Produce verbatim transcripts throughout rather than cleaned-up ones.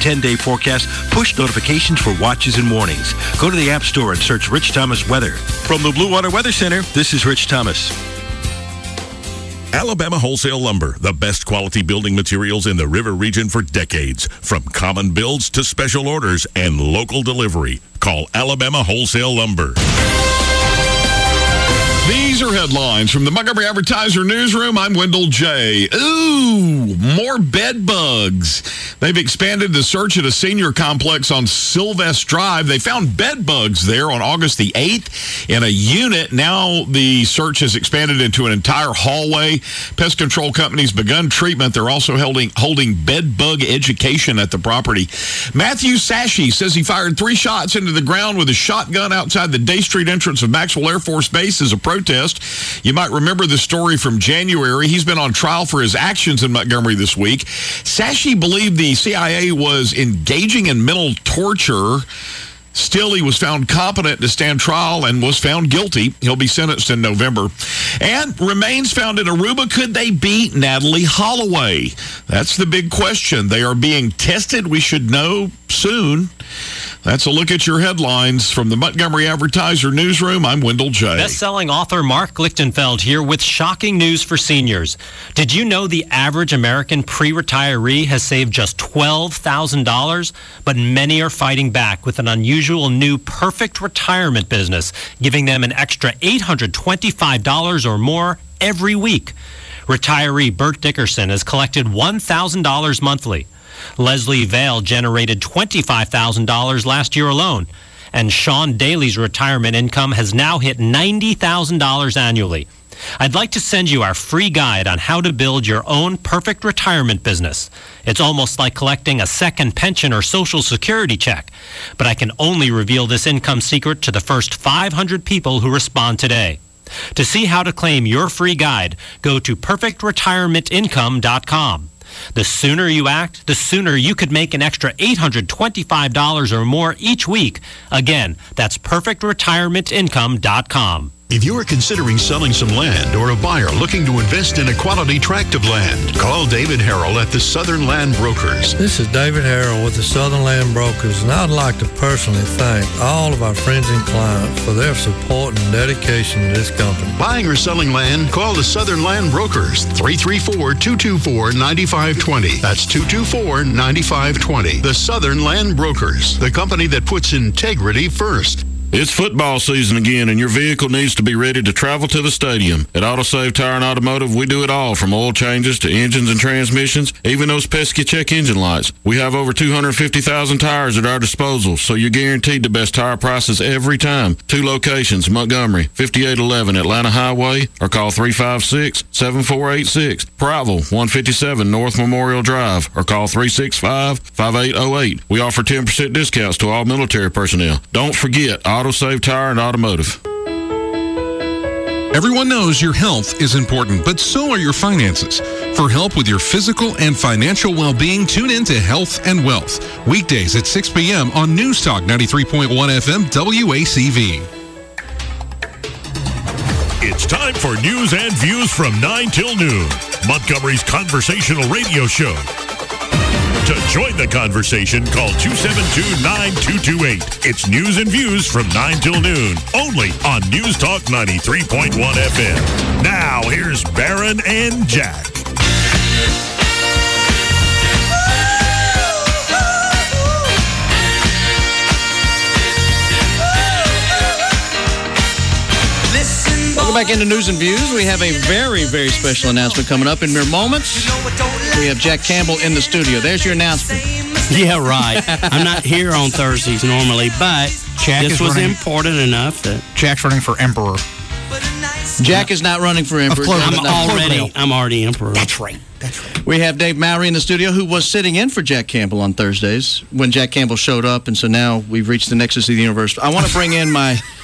ten-day forecast, push notifications for watches and warnings. Go to the App Store and search Rich Thomas Weather. From the Blue Water Weather Center, this is Rich Thomas. Alabama Wholesale Lumber, the best quality building materials in the River region for decades. From common builds to special orders and local delivery. Call Alabama Wholesale Lumber. These are headlines from the Montgomery Advertiser newsroom. I'm Wendell J. Ooh, more bed bugs. They've expanded the search at a senior complex on Sylvester Drive. They found bed bugs there on August the eighth in a unit. Now the search has expanded into an entire hallway. Pest control companies begun treatment. They're also holding, holding bed bug education at the property. Matthew Sashi says he fired three shots into the ground with a shotgun outside the Day Street entrance of Maxwell Air Force Base as a protest. You might remember the story from January. He's been on trial for his actions in Montgomery this week. Sashi believed the C I A was engaging in mental torture. Still, he was found competent to stand trial and was found guilty. He'll be sentenced in November. And remains found in Aruba. Could they be Natalee Holloway? That's the big question. They are being tested. We should know soon. That's a look at your headlines from the Montgomery Advertiser newsroom. I'm Wendell J. Best-selling author Mark Lichtenfeld here with shocking news for seniors. Did you know the average American pre-retiree has saved just twelve thousand dollars? But many are fighting back with an unusual new perfect retirement business, giving them an extra eight hundred twenty-five dollars or more every week. Retiree Bert Dickerson has collected one thousand dollars monthly. Leslie Vale generated twenty-five thousand dollars last year alone. And Sean Daly's retirement income has now hit ninety thousand dollars annually. I'd like to send you our free guide on how to build your own perfect retirement business. It's almost like collecting a second pension or Social Security check. But I can only reveal this income secret to the first five hundred people who respond today. To see how to claim your free guide, go to perfect retirement income dot com. The sooner you act, the sooner you could make an extra eight hundred twenty-five dollars or more each week. Again, that's perfect retirement income dot com. If you are considering selling some land or a buyer looking to invest in a quality tract of land, call David Harrell at the Southern Land Brokers. This is David Harrell with the Southern Land Brokers, and I'd like to personally thank all of our friends and clients for their support and dedication to this company. Buying or selling land, call the Southern Land Brokers, three three four, two two four, nine five two zero. That's two two four, nine five two zero. The Southern Land Brokers, the company that puts integrity first. It's football season again, and your vehicle needs to be ready to travel to the stadium. At AutoSave Tire and Automotive, we do it all, from oil changes to engines and transmissions, even those pesky check engine lights. We have over two hundred fifty thousand tires at our disposal, so you're guaranteed the best tire prices every time. Two locations, Montgomery, fifty-eight eleven Atlanta Highway, or call three five six, seven four eight six. Prattville, one fifty-seven North Memorial Drive, or call three six five, five eight zero eight. We offer ten percent discounts to all military personnel. Don't forget, AutoSave Tire and Automotive. Everyone knows your health is important, but so are your finances. For help with your physical and financial well-being, tune in to Health and Wealth, weekdays at six p.m. on News Talk ninety-three point one F M W A C V. It's time for News and Views from nine till noon, Montgomery's conversational radio show. To join the conversation, call two seven two, nine two two eight. It's News and Views from nine till noon, only on News Talk ninety-three point one F M. Now, here's Barron and Jack. Welcome back into News and Views. We have a very, very special announcement coming up in mere moments. We have Jack Campbell in the studio. There's your announcement. Yeah, right. I'm not here on Thursdays normally, but Jack this is was running, important enough that Jack's running for emperor. Jack is not running for emperor. I'm already, I'm already emperor. That's right. That's right. We have Dave Mowry in the studio, who was sitting in for Jack Campbell on Thursdays when Jack Campbell showed up, and so now we've reached the nexus of the universe. I want to bring in my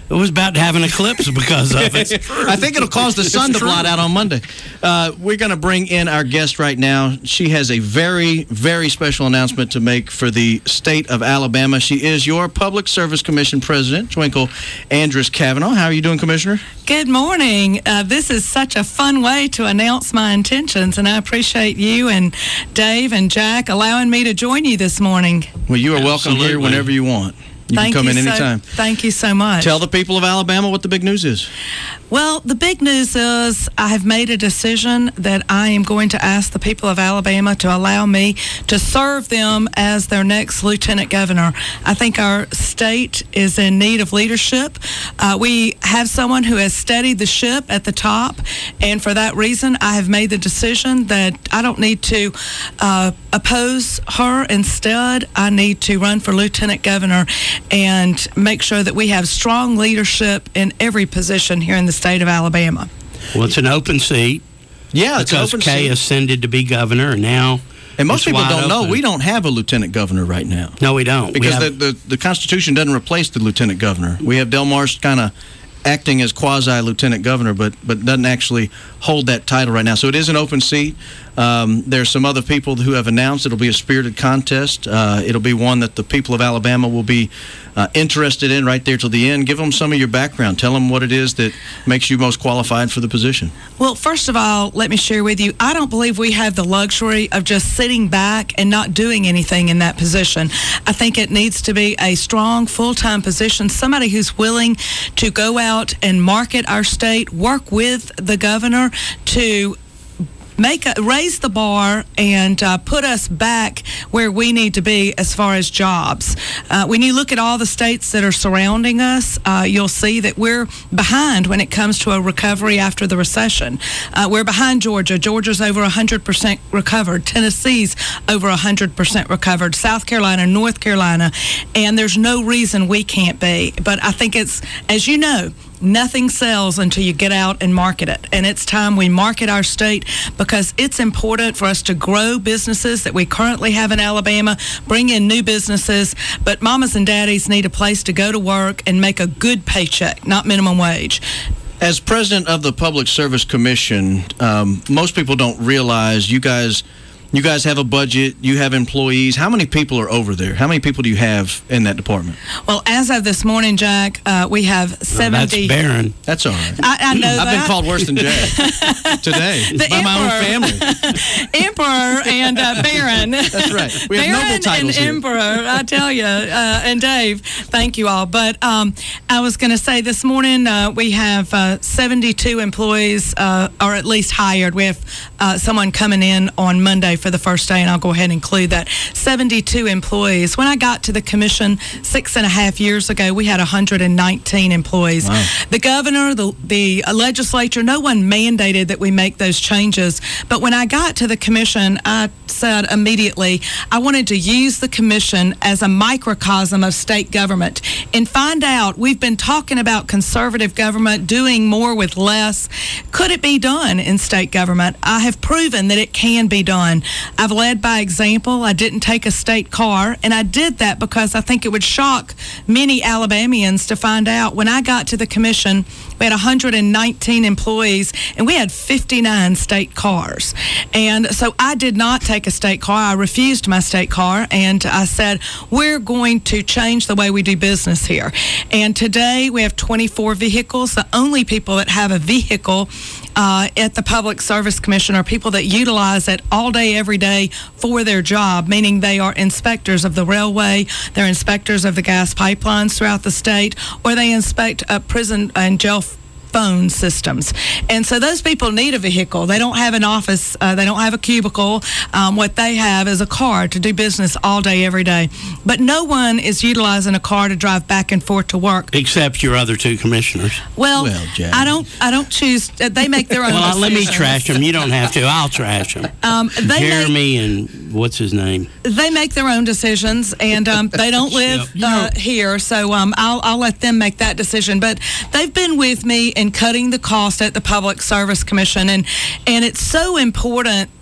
It was about to have an eclipse because of it. I think it'll cause the sun to blot out on Monday. Uh, we're going to bring in our guest right now. She has a very, very special announcement to make for the state of Alabama. She is your Public Service Commission President, Twinkle Andress Cavanaugh. How are you doing, Commissioner? Good morning. Uh, this is such a fun way to announce my intentions, and I appreciate you and Dave and Jack allowing me to join you this morning. Well, you are welcome Absolutely. here whenever you want. You Thank can come you in so, anytime. Thank you so much. Tell the people of Alabama what the big news is. Well, the big news is I have made a decision that I am going to ask the people of Alabama to allow me to serve them as their next lieutenant governor. I think our state is in need of leadership. Uh, we have someone who has steadied the ship at the top, and for that reason, I have made the decision that I don't need to uh, oppose her. Instead, I need to run for lieutenant governor and make sure that we have strong leadership in every position here in the state of Alabama. Well, it's an open seat. Yeah, it's an because open Kay seat. ascended to be governor, and now And most it's people wide don't know open. we don't have a lieutenant governor right now. No, we don't. Because we have, the, the, the Constitution doesn't replace the lieutenant governor. We have Del Marsh kind of acting as quasi-lieutenant governor, but but doesn't actually hold that title right now. So it is an open seat. Um, there's some other people who have announced it'll be a spirited contest. Uh, it'll be one that the people of Alabama will be uh, interested in right there till the end. Give them some of your background. Tell them what it is that makes you most qualified for the position. Well, first of all, let me share with you, I don't believe we have the luxury of just sitting back and not doing anything in that position. I think it needs to be a strong, full-time position, somebody who's willing to go out and market our state, work with the governor to make a, raise the bar and uh, put us back where we need to be as far as jobs. Uh, when you look at all the states that are surrounding us, uh, you'll see that we're behind when it comes to a recovery after the recession. Uh, we're behind Georgia. Georgia's over one hundred percent recovered. Tennessee's over one hundred percent recovered. South Carolina, North Carolina, and there's no reason we can't be. But I think it's, as you know, nothing sells until you get out and market it. And it's time we market our state because it's important for us to grow businesses that we currently have in Alabama, bring in new businesses. But mamas and daddies need a place to go to work and make a good paycheck, not minimum wage. As president of the Public Service Commission, um, most people don't realize you guys you guys have a budget, you have employees. How many people are over there? How many people do you have in that department? Well, as of this morning, Jack, uh, we have seventy. That's barren. That's all right. I, I know I've that. been called worse than Jack today The by my own emperor. family. Emperor and uh, Baron. That's right. We have Baron noble titles and here. Emperor, I tell you. Uh, and Dave, thank you all. But um, I was going to say this morning uh, we have uh, seventy-two employees, uh, or at least hired. We have uh, someone coming in on Monday for the first day, and I'll go ahead and include that. seventy-two employees. When I got to the commission six and a half years ago, we had one hundred nineteen employees. Wow. The governor, the, the legislature, no one mandated that we make those changes. But when I got to the commission, I said immediately I wanted to use the commission as a microcosm of state government and find out, we've been talking about conservative government doing more with less. Could it be done in state government? I have proven that it can be done. I've led by example. I didn't take a state car, and I did that because I think it would shock many Alabamians to find out when I got to the commission, we had one hundred nineteen employees, and we had fifty-nine state cars. And so I did not take a state car. I refused my state car, and I said, we're going to change the way we do business here. And today we have twenty-four vehicles. The only people that have a vehicle uh, at the Public Service Commission are people that utilize it all day, every day for their job, meaning they are inspectors of the railway, they're inspectors of the gas pipelines throughout the state, or they inspect uh, prison and jail phone systems. And so those people need a vehicle. They don't have an office. Uh, they don't have a cubicle. Um, what they have is a car to do business all day, every day. But no one is utilizing a car to drive back and forth to work. Except your other two commissioners. Well, Well, Jack. I don't I don't choose. Uh, they make their own Well, let me decisions. trash them. You don't have to. I'll trash them. Um, they make, Jeremy and what's his name? they make their own decisions, and um, they don't live uh, here, so um, I'll, I'll let them make that decision. But they've been with me in cutting the cost at the Public Service Commission, and and it's so important that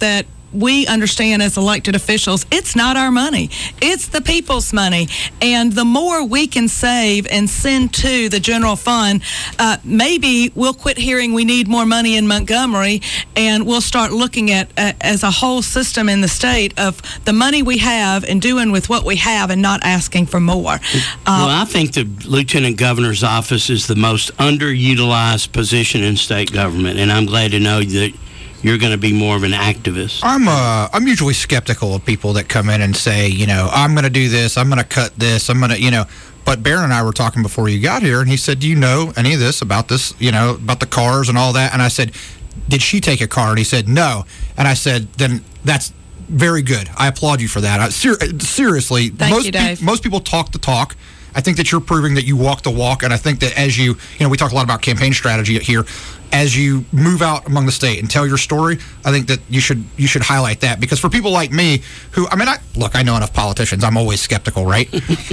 we understand as elected officials, it's not our money. It's the people's money. And the more we can save and send to the general fund, uh, maybe we'll quit hearing we need more money in Montgomery, and we'll start looking at uh, as a whole system in the state of the money we have and doing with what we have and not asking for more. Uh, well, I think the Lieutenant Governor's office is the most underutilized position in state government, and I'm glad to know that you're going to be more of an activist. I'm uh, I'm usually skeptical of people that come in and say, you know, I'm going to do this, I'm going to cut this, I'm going to, you know. But Barron and I were talking before you got here, and he said, do you know any of this about this, you know, about the cars and all that? And I said, did she take a car? And he said, no. And I said, then that's very good. I applaud you for that. I, ser- seriously, Thank most you, Dave. Pe- most people talk the talk. I think that you're proving that you walk the walk, and I think that as you, you know, we talk a lot about campaign strategy here. As you move out among the state and tell your story, I think that you should you should highlight that, because for people like me, who I mean, I look, I know enough politicians. I'm always skeptical, right?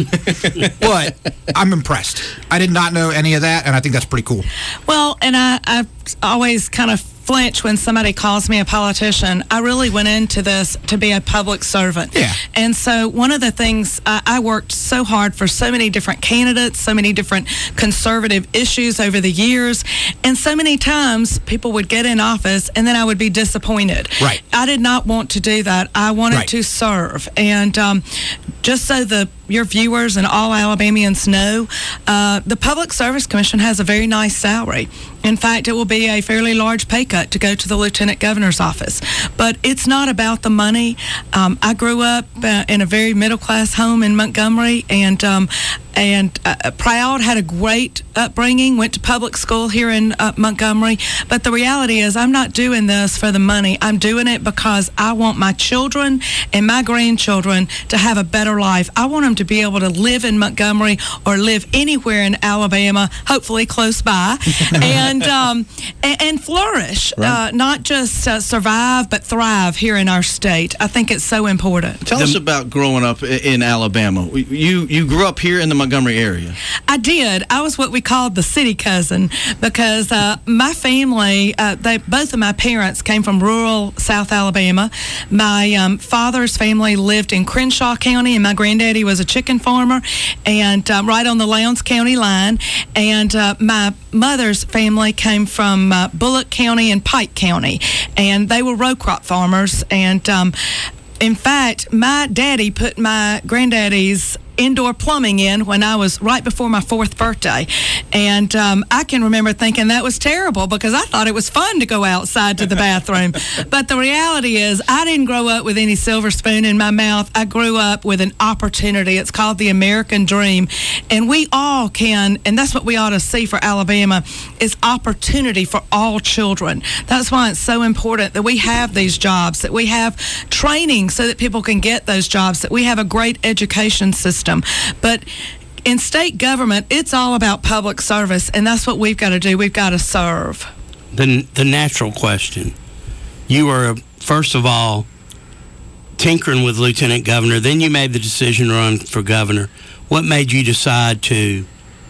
But I'm impressed. I did not know any of that, and I think that's pretty cool. Well, and I, I always kind of flinch when somebody calls me a politician. I really went into this to be a public servant. Yeah. And so one of the things, uh, I worked so hard for so many different candidates, so many different conservative issues over the years, and so many times people would get in office and then I would be disappointed. Right. I did not want to do that. I wanted Right. to serve. And um, just so the your viewers and all Alabamians know, uh, the Public Service Commission has a very nice salary. In fact, it will be a fairly large pay cut to go to the Lieutenant Governor's office. But it's not about the money. Um, I grew up uh, in a very middle-class home in Montgomery, and um, and uh, proud, had a great upbringing, went to public school here in uh, Montgomery. But the reality is I'm not doing this for the money. I'm doing it because I want my children and my grandchildren to have a better life. I want them to be able to live in Montgomery or live anywhere in Alabama, hopefully close by, and, um, and and flourish, Right. uh, not just uh, survive, but thrive here in our state. I think it's so important. Tell us about growing up i- in Alabama. You you grew up here in the Montgomery area. I did. I was what we called the city cousin, because uh, my family, uh, they both of my parents came from rural South Alabama. My um, father's family lived in Crenshaw County, and my granddaddy was a chicken farmer, and uh, right on the Lowndes County line. And uh, my mother's family came from uh, Bullock County and Pike County, and they were row crop farmers. And um, in fact, my daddy put my granddaddy's indoor plumbing in when I was right before my fourth birthday. And um, I can remember thinking that was terrible, because I thought it was fun to go outside to the bathroom. But the reality is I didn't grow up with any silver spoon in my mouth. I grew up with an opportunity. It's called the American Dream. And we all can, and that's what we ought to see for Alabama, is opportunity for all children. That's why it's so important that we have these jobs, that we have training so that people can get those jobs, that we have a great education system. But in state government, it's all about public service, and that's what we've got to do. We've got to serve. The, the natural question. You were, first of all, tinkering with Lieutenant Governor. Then you made the decision to run for governor. What made you decide to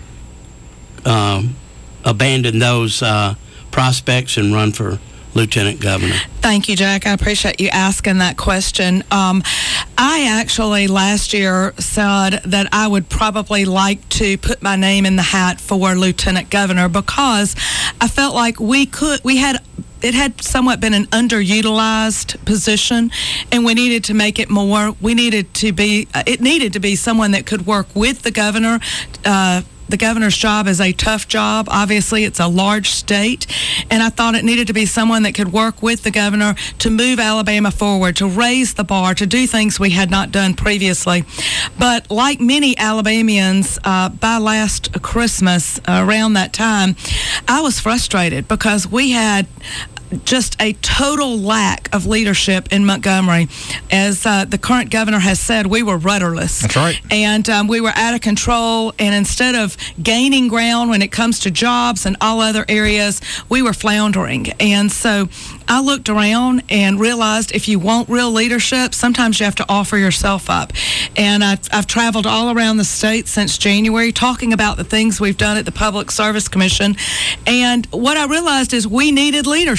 um, abandon those uh, prospects and run for Lieutenant Governor? Thank you, Jack. I appreciate you asking that question. Um, I actually last year said that I would probably like to put my name in the hat for Lieutenant Governor, because I felt like we could, we had, it had somewhat been an underutilized position, and we needed to make it more. We needed to be, it needed to be someone that could work with the governor. Uh, The governor's job is a tough job. Obviously, it's a large state, and I thought it needed to be someone that could work with the governor to move Alabama forward, to raise the bar, to do things we had not done previously. But like many Alabamians, uh, by last Christmas, uh, around that time, I was frustrated because we had just a total lack of leadership in Montgomery. As uh, the current governor has said, we were rudderless. That's right. And um, we were out of control. And instead of gaining ground when it comes to jobs and all other areas, we were floundering. And so I looked around and realized if you want real leadership, sometimes you have to offer yourself up. And I've, I've traveled all around the state since January talking about the things we've done at the Public Service Commission. And what I realized is we needed leadership.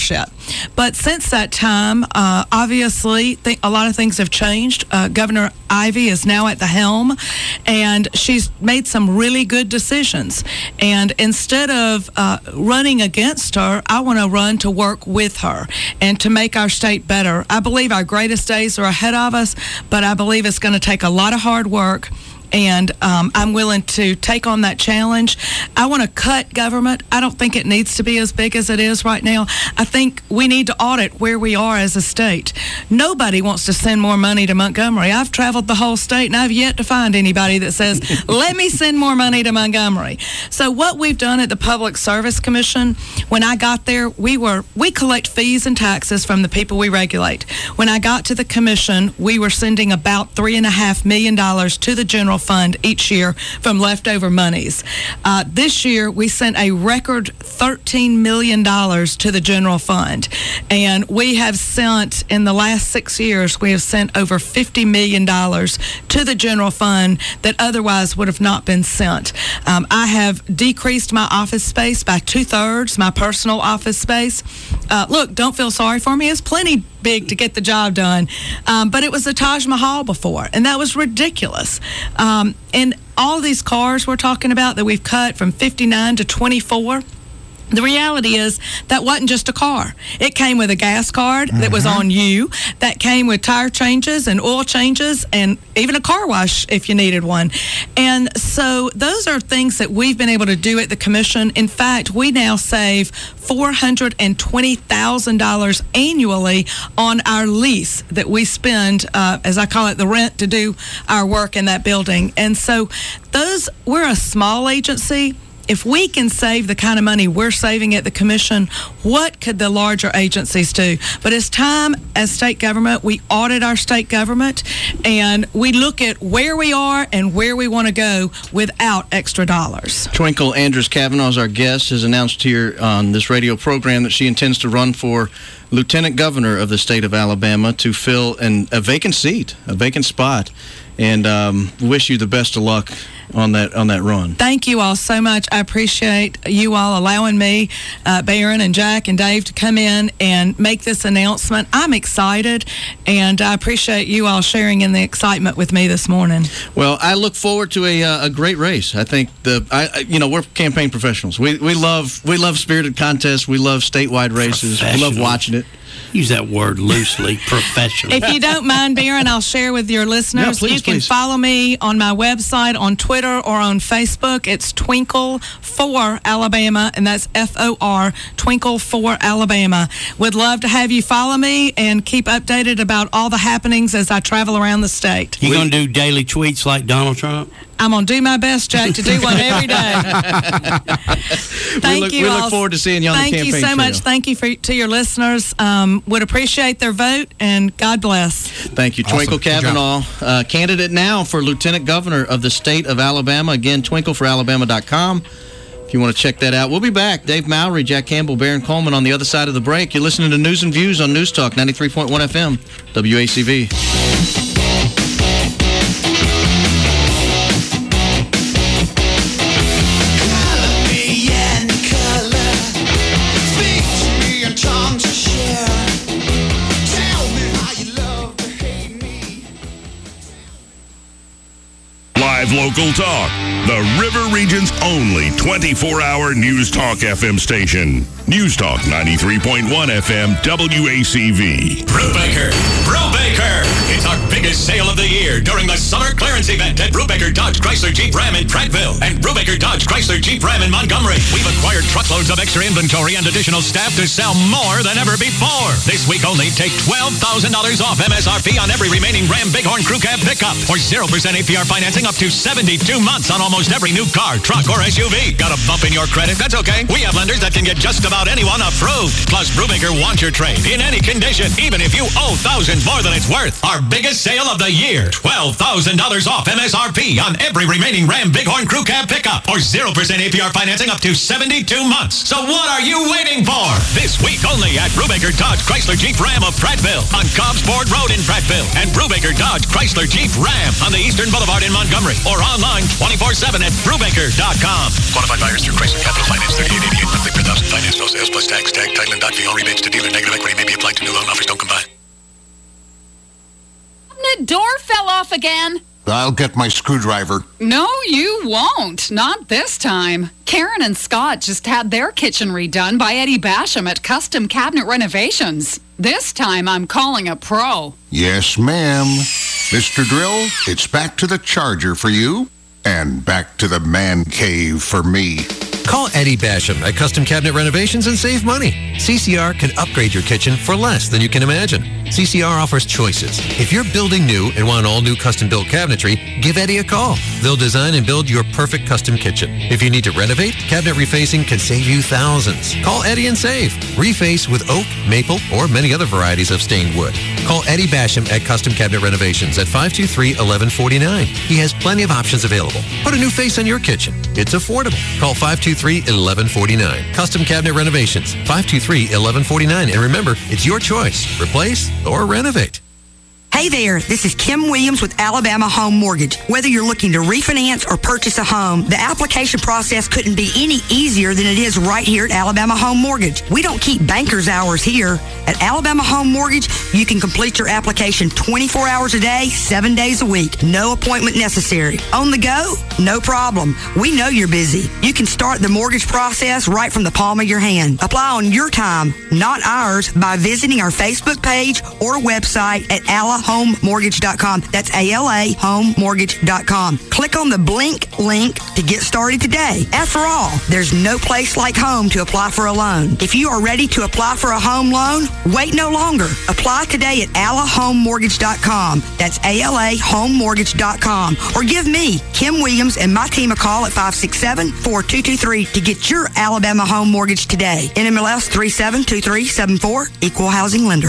But since that time, uh, obviously, th- a lot of things have changed. Uh, Governor Ivey is now at the helm, and she's made some really good decisions. And instead of uh, running against her, I want to run to work with her and to make our state better. I believe our greatest days are ahead of us, but I believe it's going to take a lot of hard work. And um, I'm willing to take on that challenge. I want to cut government. I don't think it needs to be as big as it is right now. I think we need to audit where we are as a state. Nobody wants to send more money to Montgomery. I've traveled the whole state, and I've yet to find anybody that says, let me send more money to Montgomery. So what we've done at the Public Service Commission, when I got there, we were we collect fees and taxes from the people we regulate. When I got to the commission, we were sending about three and a half million dollars to the general fund each year from leftover monies. Uh, this year, we sent a record thirteen million dollars to the general fund. And we have sent, in the last six years, we have sent over fifty million dollars to the general fund that otherwise would have not been sent. Um, I have decreased my office space by two-thirds, my personal office space. Uh, look, don't feel sorry for me. It's plenty big to get the job done. Um, but it was the Taj Mahal before, and that was ridiculous. Um, and all these cars we're talking about that we've cut from fifty-nine to twenty-four, the reality is that wasn't just a car. It came with a gas card mm-hmm. that was on you. That came with tire changes and oil changes and even a car wash if you needed one. And so those are things that we've been able to do at the commission. In fact, we now save four hundred twenty thousand dollars annually on our lease that we spend, uh, as I call it, the rent to do our work in that building. And so those, we're a small agency. If we can save the kind of money we're saving at the commission, what could the larger agencies do? But it's time as state government, we audit our state government and we look at where we are and where we want to go without extra dollars. Twinkle Andrews Kavanaugh is our guest, has announced here on this radio program that she intends to run for lieutenant governor of the state of Alabama to fill an, a vacant seat, a vacant spot. And um, wish you the best of luck on that on that run. Thank you all so much. I appreciate you all allowing me, uh, Barron and Jack and Dave, to come in and make this announcement. I'm excited, and I appreciate you all sharing in the excitement with me this morning. Well, I look forward to a uh, a great race. I think the I you know we're campaign professionals. We we love we love spirited contests. We love statewide races. We love watching it. Use that word loosely, professional. If you don't mind, Barron, I'll share with your listeners. Yeah, please, you can please. follow me on my website, on Twitter, or on Facebook. It's Twinkle for Alabama, and that's F O R, Twinkle for Alabama. Would love to have you follow me and keep updated about all the happenings as I travel around the state. You going to do daily tweets like Donald Trump? I'm going to do my best, Jack, to do one every day. Thank we look, you we all. look forward to seeing you on Thank the campaign you so trail. much. Thank you for, to your listeners. Um, would appreciate their vote, and God bless. Thank you. Awesome. Twinkle Good Kavanaugh, uh, candidate now for lieutenant governor of the state of Alabama. Again, twinkle for alabama dot com. If you want to check that out. We'll be back. Dave Mowry, Jack Campbell, Barron Coleman on the other side of the break. You're listening to News and Views on News Talk ninety-three point one F M, W A C V. Local Talk, the River Region's only twenty-four hour News Talk F M station. News Talk ninety-three point one F M, W A C V. Brubaker, Brubaker. It's our biggest sale of the year during the summer clearance event at Brubaker Dodge Chrysler Jeep Ram in Prattville and Brubaker Dodge Chrysler Jeep Ram in Montgomery. We've acquired truckloads of extra inventory and additional staff to sell more than ever before. This week only, take twelve thousand dollars off M S R P on every remaining Ram Bighorn Crew Cab pickup, or zero percent A P R financing up to seventy-two months on almost every new car, truck, or S U V. Got a bump in your credit? That's okay. We have lenders that can get just about anyone approved. Plus, Brubaker wants your trade in any condition, even if you owe thousands more than it's worth. Our biggest sale of the year, twelve thousand dollars off off M S R P on every remaining Ram Bighorn Crew Cab pickup, or zero percent A P R financing up to seventy-two months. So what are you waiting for? This week only at Brubaker Dodge Chrysler Jeep Ram of Prattville on Cobbs Ford Road in Prattville, and Brubaker Dodge Chrysler Jeep Ram on the Eastern Boulevard in Montgomery, or online twenty-four seven at brubaker dot com. Qualified buyers through Chrysler Capital Finance, thirty-eight eighty-eight monthly per thousand. Finance, no sales plus tax. Tag title and dot fee. All rebates to dealer. Negative equity may be applied to new loan offers. Don't combine. The door fell off again. I'll get my screwdriver. No, you won't. Not this time. Karen and Scott just had their kitchen redone by Eddie Basham at Custom Cabinet Renovations. This time I'm calling a pro. Yes, ma'am. Mister Drill, it's back to the Charger for you, and back to the man cave for me. Call Eddie Basham at Custom Cabinet Renovations and save money. C C R can upgrade your kitchen for less than you can imagine. C C R offers choices. If you're building new and want all new custom-built cabinetry, give Eddie a call. They'll design and build your perfect custom kitchen. If you need to renovate, cabinet refacing can save you thousands. Call Eddie and save. Reface with oak, maple, or many other varieties of stained wood. Call Eddie Basham at Custom Cabinet Renovations at five two three, one one four nine. He has plenty of options available. Put a new face on your kitchen. It's affordable. Call five two three, one one four nine. Custom Cabinet Renovations, five two three, one one four nine. And remember, it's your choice. Replace or renovate. Hey there, this is Kim Williams with Alabama Home Mortgage. Whether you're looking to refinance or purchase a home, the application process couldn't be any easier than it is right here at Alabama Home Mortgage. We don't keep banker's hours here. At Alabama Home Mortgage, you can complete your application twenty-four hours a day, seven days a week. No appointment necessary. On the go? No problem. We know you're busy. You can start the mortgage process right from the palm of your hand. Apply on your time, not ours, by visiting our Facebook page or website at ala home mortgage dot com. That's A L A home mortgage dot com. Click on the Blink link to get started today. After all, there's no place like home to apply for a loan. If you are ready to apply for a home loan, wait no longer. Apply today at ala home mortgage dot com. That's A L A home mortgage dot com. Or give me, Kim Williams, and my team a call at five six seven, four two two three to get your Alabama home mortgage today. N M L S three seven two three seven four, Equal Housing Lender.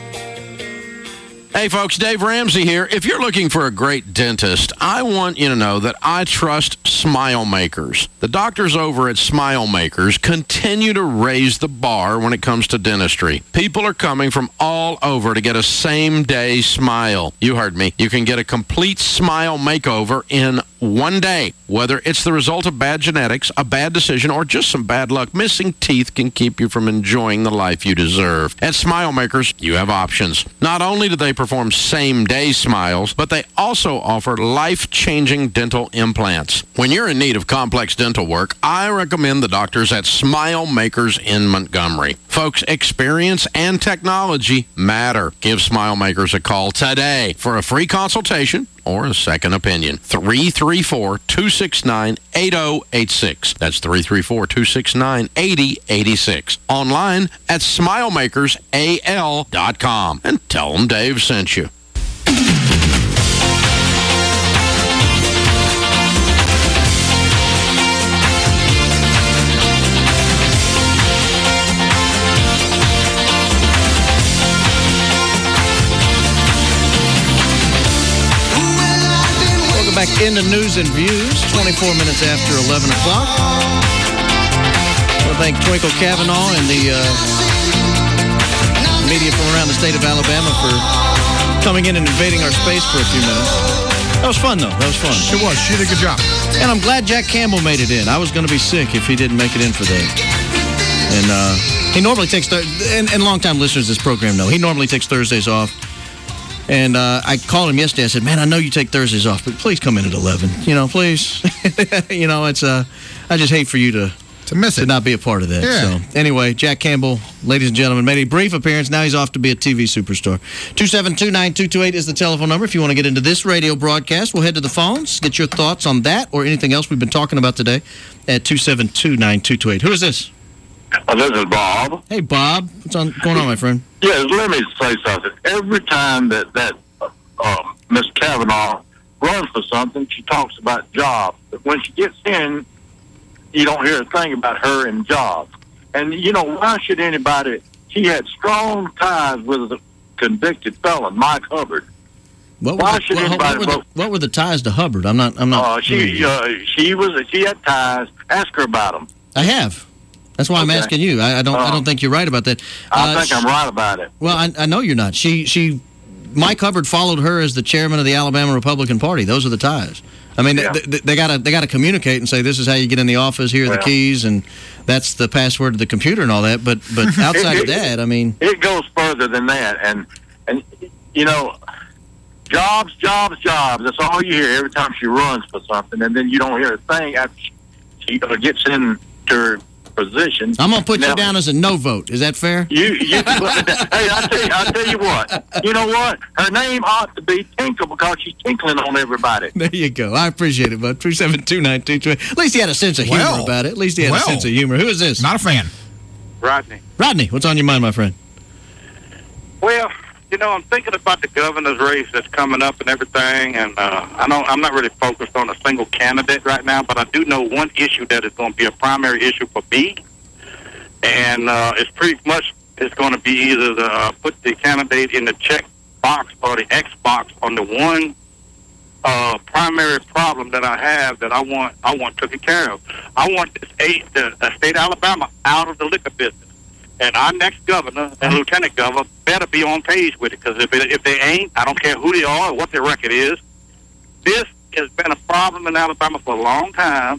Hey folks, Dave Ramsey here. If you're looking for a great dentist, I want you to know that I trust Smile Makers. The doctors over at Smile Makers continue to raise the bar when it comes to dentistry. People are coming from all over to get a same-day smile. You heard me. You can get a complete smile makeover in one day. Whether it's the result of bad genetics, a bad decision, or just some bad luck, missing teeth can keep you from enjoying the life you deserve. At Smile Makers, you have options. Not only do they perform same-day smiles, but they also offer life-changing dental implants. When you're in need of complex dental work, I recommend the doctors at Smile Makers in Montgomery. Folks, experience and technology matter. Give Smile Makers a call today for a free consultation or a second opinion. three three four, two six nine, eight zero eight six. That's three three four, two six nine, eight zero eight six. Online at smile makers A L dot com. And tell them Dave sent you. Back into News and Views, twenty-four minutes after eleven o'clock. I want to thank Twinkle Kavanaugh and the uh, media from around the state of Alabama for coming in and invading our space for a few minutes. That was fun, though. That was fun. It was. She did a good job. And I'm glad Jack Campbell made it in. I was going to be sick if he didn't make it in for that. And uh, he normally takes, th- and, and longtime listeners of this program know, he normally takes Thursdays off. And uh, I called him yesterday. I said, man, I know you take Thursdays off, but please come in at eleven. You know, please. you know, it's uh, I just hate for you to to miss it, to not be a part of that. Yeah. So anyway, Jack Campbell, ladies and gentlemen, made a brief appearance. Now he's off to be a T V superstar. two seven two, nine two two eight is the telephone number. If you want to get into this radio broadcast, we'll head to the phones, get your thoughts on that or anything else we've been talking about today at two seven two, nine two two eight. Who is this? Uh, this is Bob. Hey, Bob. What's on, going on, my friend? Yes, let me say something. Every time that, that uh, Miss Kavanaugh runs for something, she talks about jobs. But when she gets in, you don't hear a thing about her and jobs. And, you know, why should anybody... She had strong ties with a convicted felon, Mike Hubbard. What Why were, should what, anybody what, were the, vote? what were the ties to Hubbard? I'm not. I'm not. Uh, she uh, she was she had ties. Ask her about them. I have. That's why I'm Okay. asking you. I, I don't. I don't think you're right about that. I Uh, think I'm right about it. Well, I, I know you're not. She she, Mike Hubbard followed her as the chairman of the Alabama Republican Party. Those are the ties. I mean, Yeah. they, they, they gotta they gotta communicate and say this is how you get in the office. Here are the Well. keys, and that's the password to the computer and all that. But but outside of that, I mean, It goes further than that, and and you know, jobs, jobs, jobs. That's all you hear every time she runs for something, and then you don't hear a thing after she, she gets into her position. I'm gonna put Now, you down as a no vote. Is that fair? You, you can put me down. Hey, I tell you, I tell you what. You know what? Her name ought to be Tinkle because she's tinkling on everybody. There you go. I appreciate it, bud. three seven two, nine two two eight. At least he had a sense of humor Well, about it. At least he had well. a sense of humor. Who is this? Not a fan. Rodney. Rodney, what's on your mind, my friend? Well, you know, I'm thinking about the governor's race that's coming up and everything, and uh, I don't, I'm not really focused on a single candidate right now, but I do know one issue that is going to be a primary issue for me, and uh, it's pretty much it's going to be either the, uh, put the candidate in the check box or the X box on the one uh, primary problem that I have that I want I want taken care of. I want this eight, the, the state of Alabama out of the liquor business. And our next governor and lieutenant governor better be on page with it, because if, it, if they ain't, I don't care who they are or what their record is. This has been a problem in Alabama for a long time,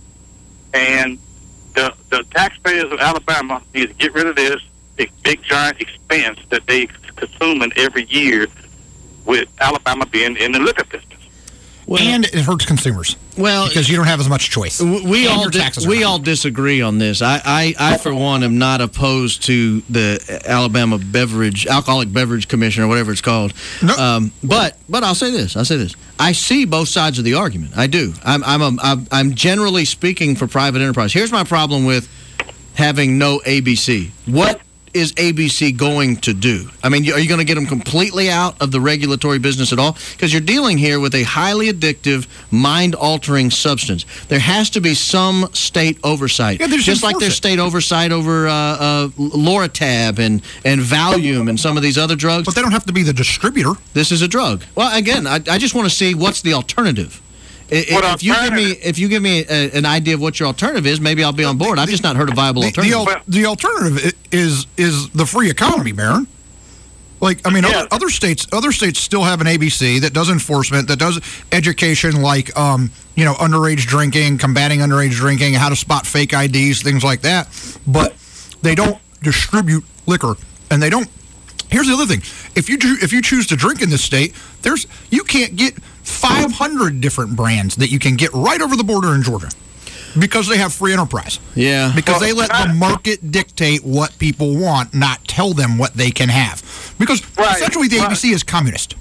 and the the taxpayers of Alabama need to get rid of this big, big giant expense that they consuming every year with Alabama being in the liquor business. and it hurts consumers. Well, because you don't have as much choice. We And all your di- taxes are we higher. all disagree on this. I, I, I for one am not opposed to the Alabama Beverage Alcoholic Beverage Commission or whatever it's called. Um, but but I'll say this. I'll say this. I see both sides of the argument. I do. I'm I'm a, I'm, I'm generally speaking for private enterprise. Here's my problem with having no A B C. What is A B C going to do? I mean, are you going to get them completely out of the regulatory business at all? Because you're dealing here with a highly addictive, mind-altering substance. There has to be some state oversight. Yeah, there's just like enforce there's it. state oversight over uh, uh, Loratab and, and Valium and some of these other drugs. But they don't have to be the distributor. This is a drug. Well, again, I, I just want to see what's the alternative. I- What If you give me if you give me a, an idea of what your alternative is, maybe I'll be on board. I've just not heard a viable The, the, alternative. al- the alternative i- is is the free economy, Baron. Like, I mean, other, other states other states still have an A B C that does enforcement, that does education, like um, you know, underage drinking, combating underage drinking, how to spot fake I Ds, things like that. But they don't distribute liquor, and they don't. Here's the other thing: if you do, if you choose to drink in this state, there's you can't get five hundred different brands that you can get right over the border in Georgia because they have free enterprise. Yeah, because they let the market dictate what people want, not tell them what they can have. Because essentially, the A B C is communist.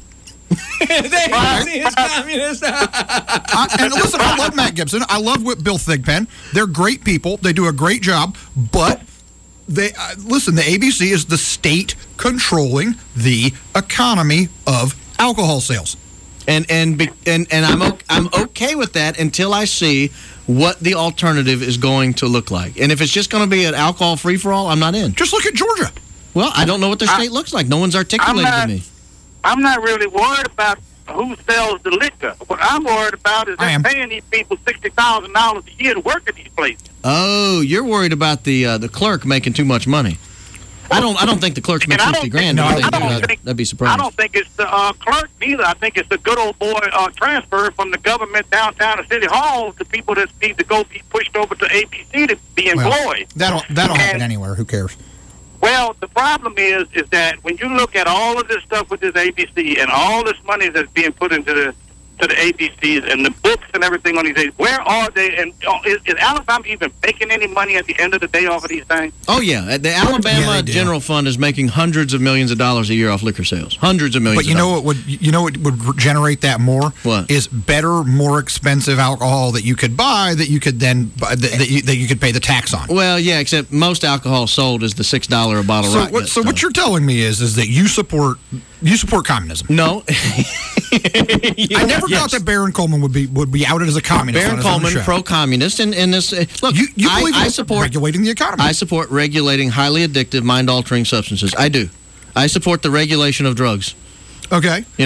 communist. I, and listen, I love Matt Gibson. I love what Bill Thigpen. They're great people. They do a great job. But they uh, listen. The A B C is the state controlling the economy of alcohol sales. And and be, and and I'm o- I'm okay with that until I see what the alternative is going to look like. And if it's just going to be an alcohol free for all, I'm not in. Just look at Georgia. Well, I don't know what their state looks like. No one's articulated I'm not- to me. I'm not really worried about who sells the liquor. What I'm worried about is they're paying these people sixty thousand dollars a year to work at these places. Oh, you're worried about the uh, the clerk making too much money. I don't I don't think the clerks make And I sixty don't grand. think- but no, they I do. don't I'd, think- I'd be I surprised. don't think it's the uh, clerk either. I think it's the good old boy uh, transfer from the government downtown to City Hall to people that need to go be pushed over to A B C to be employed. Well, that'll that'll happen anywhere. Who cares? Well, the problem is, is that when you look at all of this stuff with this A B C and all this money that's being put into the to the A B Cs and the books and everything on these, A- where are they? And uh, is, is Alabama even making any money at the end of the day off of these things? Oh yeah, the Alabama General Fund is making hundreds of millions of dollars a year off liquor sales. Hundreds of millions. But you of know dollars. what would you know what would generate that more? What? Is better, more expensive alcohol that you could buy that you could then buy, that, that, you, that you could pay the tax on. Well, yeah, except most alcohol sold is the six dollar a bottle. So rock what? gut So stuff. what you're telling me is is that you support you support communism? No. I never thought that Baron Coleman would be would be outed as a communist. Baron on his own Coleman, show. pro-communist, and, and this. Uh, look, You, you I, believe I in support regulating the economy. I support regulating highly addictive, mind-altering substances. I do. I support the regulation of drugs. Okay. You know,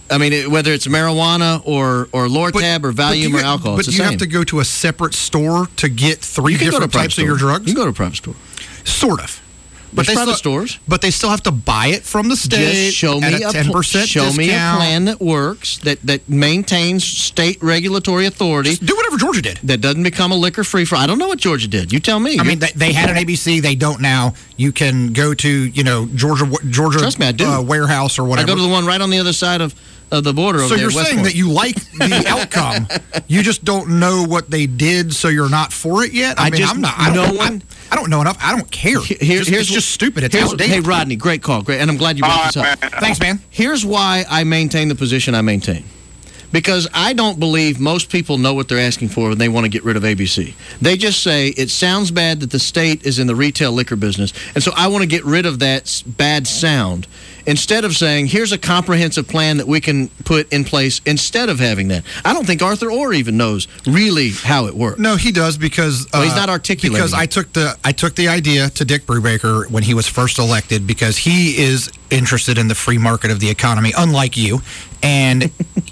I mean, it, whether it's marijuana or or Lortab or Valium you, or alcohol, but it's the you same. have to go to a separate store to get three You can go to a different private types store. of your drugs. You can go to a private store. Sort of. There's they private still, stores. But they still have to buy it from the state. Just show me at a a ten percent show discount. me a plan that works, that, that maintains state regulatory authority. Just do whatever Georgia did. That doesn't become a liquor free for. I don't know what Georgia did. You tell me. I mean, they, they had an A B C. They don't now. You can go to, you know, Georgia Georgia Trust me, I do. Uh, warehouse or whatever. I go to the one right on the other side of, of the border. So over you're there, saying that you like the outcome, you just don't know what they did, so you're not for it yet. I, I mean, just- I'm not. I no don't, one- I, I don't know enough. I don't care. Here- Just- here's it's just stupid. It's here's- outdated. Hey, Rodney, great call, great, and I'm glad you brought this up. Thanks, man. Here's why I maintain the position I maintain. Because I don't believe most people know what they're asking for when they want to get rid of A B C. They just say, it sounds bad that the state is in the retail liquor business, and so I want to get rid of that s- bad sound. Instead of saying, here's a comprehensive plan that we can put in place instead of having that. I don't think Arthur Orr even knows really how it works. No, he does because Well, he's uh, not articulating Because it. I took the I took the idea to Dick Brubaker when he was first elected because he is interested in the free market of the economy, unlike you, and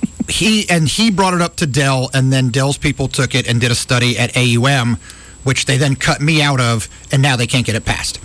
he and he brought it up to Dell, and then Dell's people took it and did a study at A U M, which they then cut me out of, and now they can't get it passed.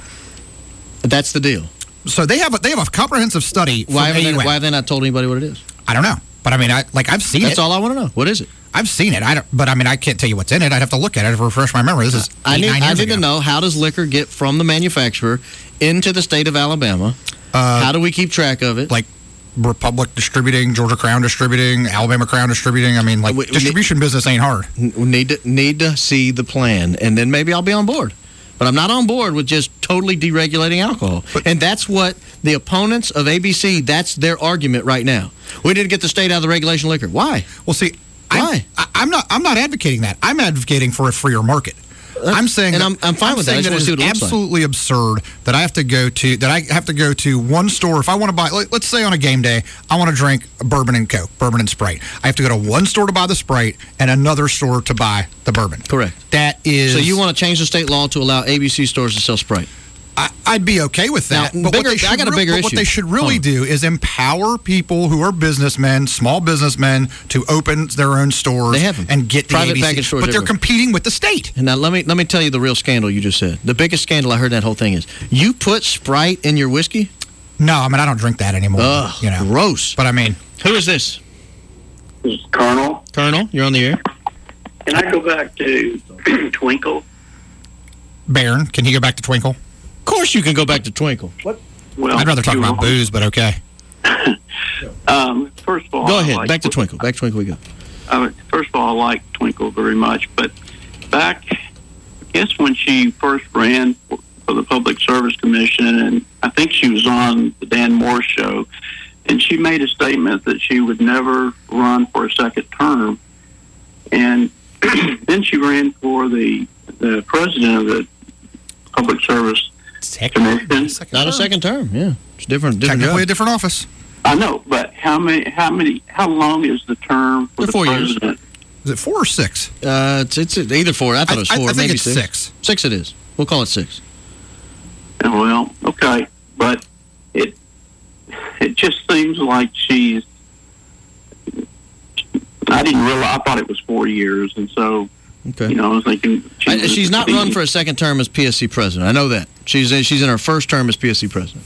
That's the deal. So they have a, they have a comprehensive study. From Why haven't, A U M. they, why have they not told anybody what it is? I don't know, but I mean, I like I've seen That's it. all I want to know. What is it? I've seen it. I don't, but I mean, I can't tell you what's in it. I'd have to look at it to refresh my memory. This is I eight, need, nine I years need ago. to know, how does liquor get from the manufacturer into the state of Alabama? Uh, how do we keep track of it? Like Republic Distributing, Georgia Crown Distributing, Alabama Crown Distributing. I mean, like We- we distribution business ain't hard. We need to, need to see the plan, and then maybe I'll be on board. But I'm not on board with just totally deregulating alcohol. And that's what the opponents of A B C, that's their argument right now. We need to get the state out of the regulation of liquor. Why? Well, see, Why? I, I'm not. I'm not advocating that. I'm advocating for a freer market. I'm saying, and that, I'm- I'm fine with that. I saying just that wanna it see is what it looks like. absolutely absurd that I have to go to that I have to go to one store if I want to buy. Like, let's say on a game day, I want to drink bourbon and Coke, bourbon and Sprite. I have to go to one store to buy the Sprite and another store to buy the bourbon. Correct. That is. So you want to change the state law to allow A B C stores to sell Sprite? I, I'd be okay with that. Now, but bigger- what they should I got a real- bigger but What issue. they should really Hold do is empower people who are businessmen, small businessmen, to open their own stores They have them. and get the Private A B C. package stores But they're everywhere. competing with the state. And now let me let me tell you the real scandal you just said. The biggest scandal I heard in that whole thing is you put Sprite in your whiskey? No, I mean I don't drink that anymore. Ugh, you know, gross. But I mean, Who is this? Colonel. Colonel, you're on the air. Can I go back to Twinkle? Baron, can you go back to Twinkle? Of course you can go back to Twinkle. What? Well, I'd rather talk you about know, booze, but okay. Um, first of all, Go I ahead. like- Back to Twinkle. Back to Twinkle we go. Uh, first of all, I like Twinkle very much, but back, I guess when she first ran for, for the Public Service Commission, and I think she was on the Dan Moore show, and she made a statement that she would never run for a second term, and then she ran for the the president of the Public Service Commission. Not a second term, yeah. It's different. different Technically job. a different office. I know, but how many? How many? How long is the term for They're the four years. president? Is it four or six? Uh, it's, it's either four. I thought it was I- I four. think maybe it's six. six. Six it is. We'll call it six. Well, okay, but it it just seems like she's. I didn't realize. I thought it was four years, and so Okay. you know, I was thinking she I, was- she's not run for a second term as P S C president. I know that. She's in, she's in her first term as P S C president.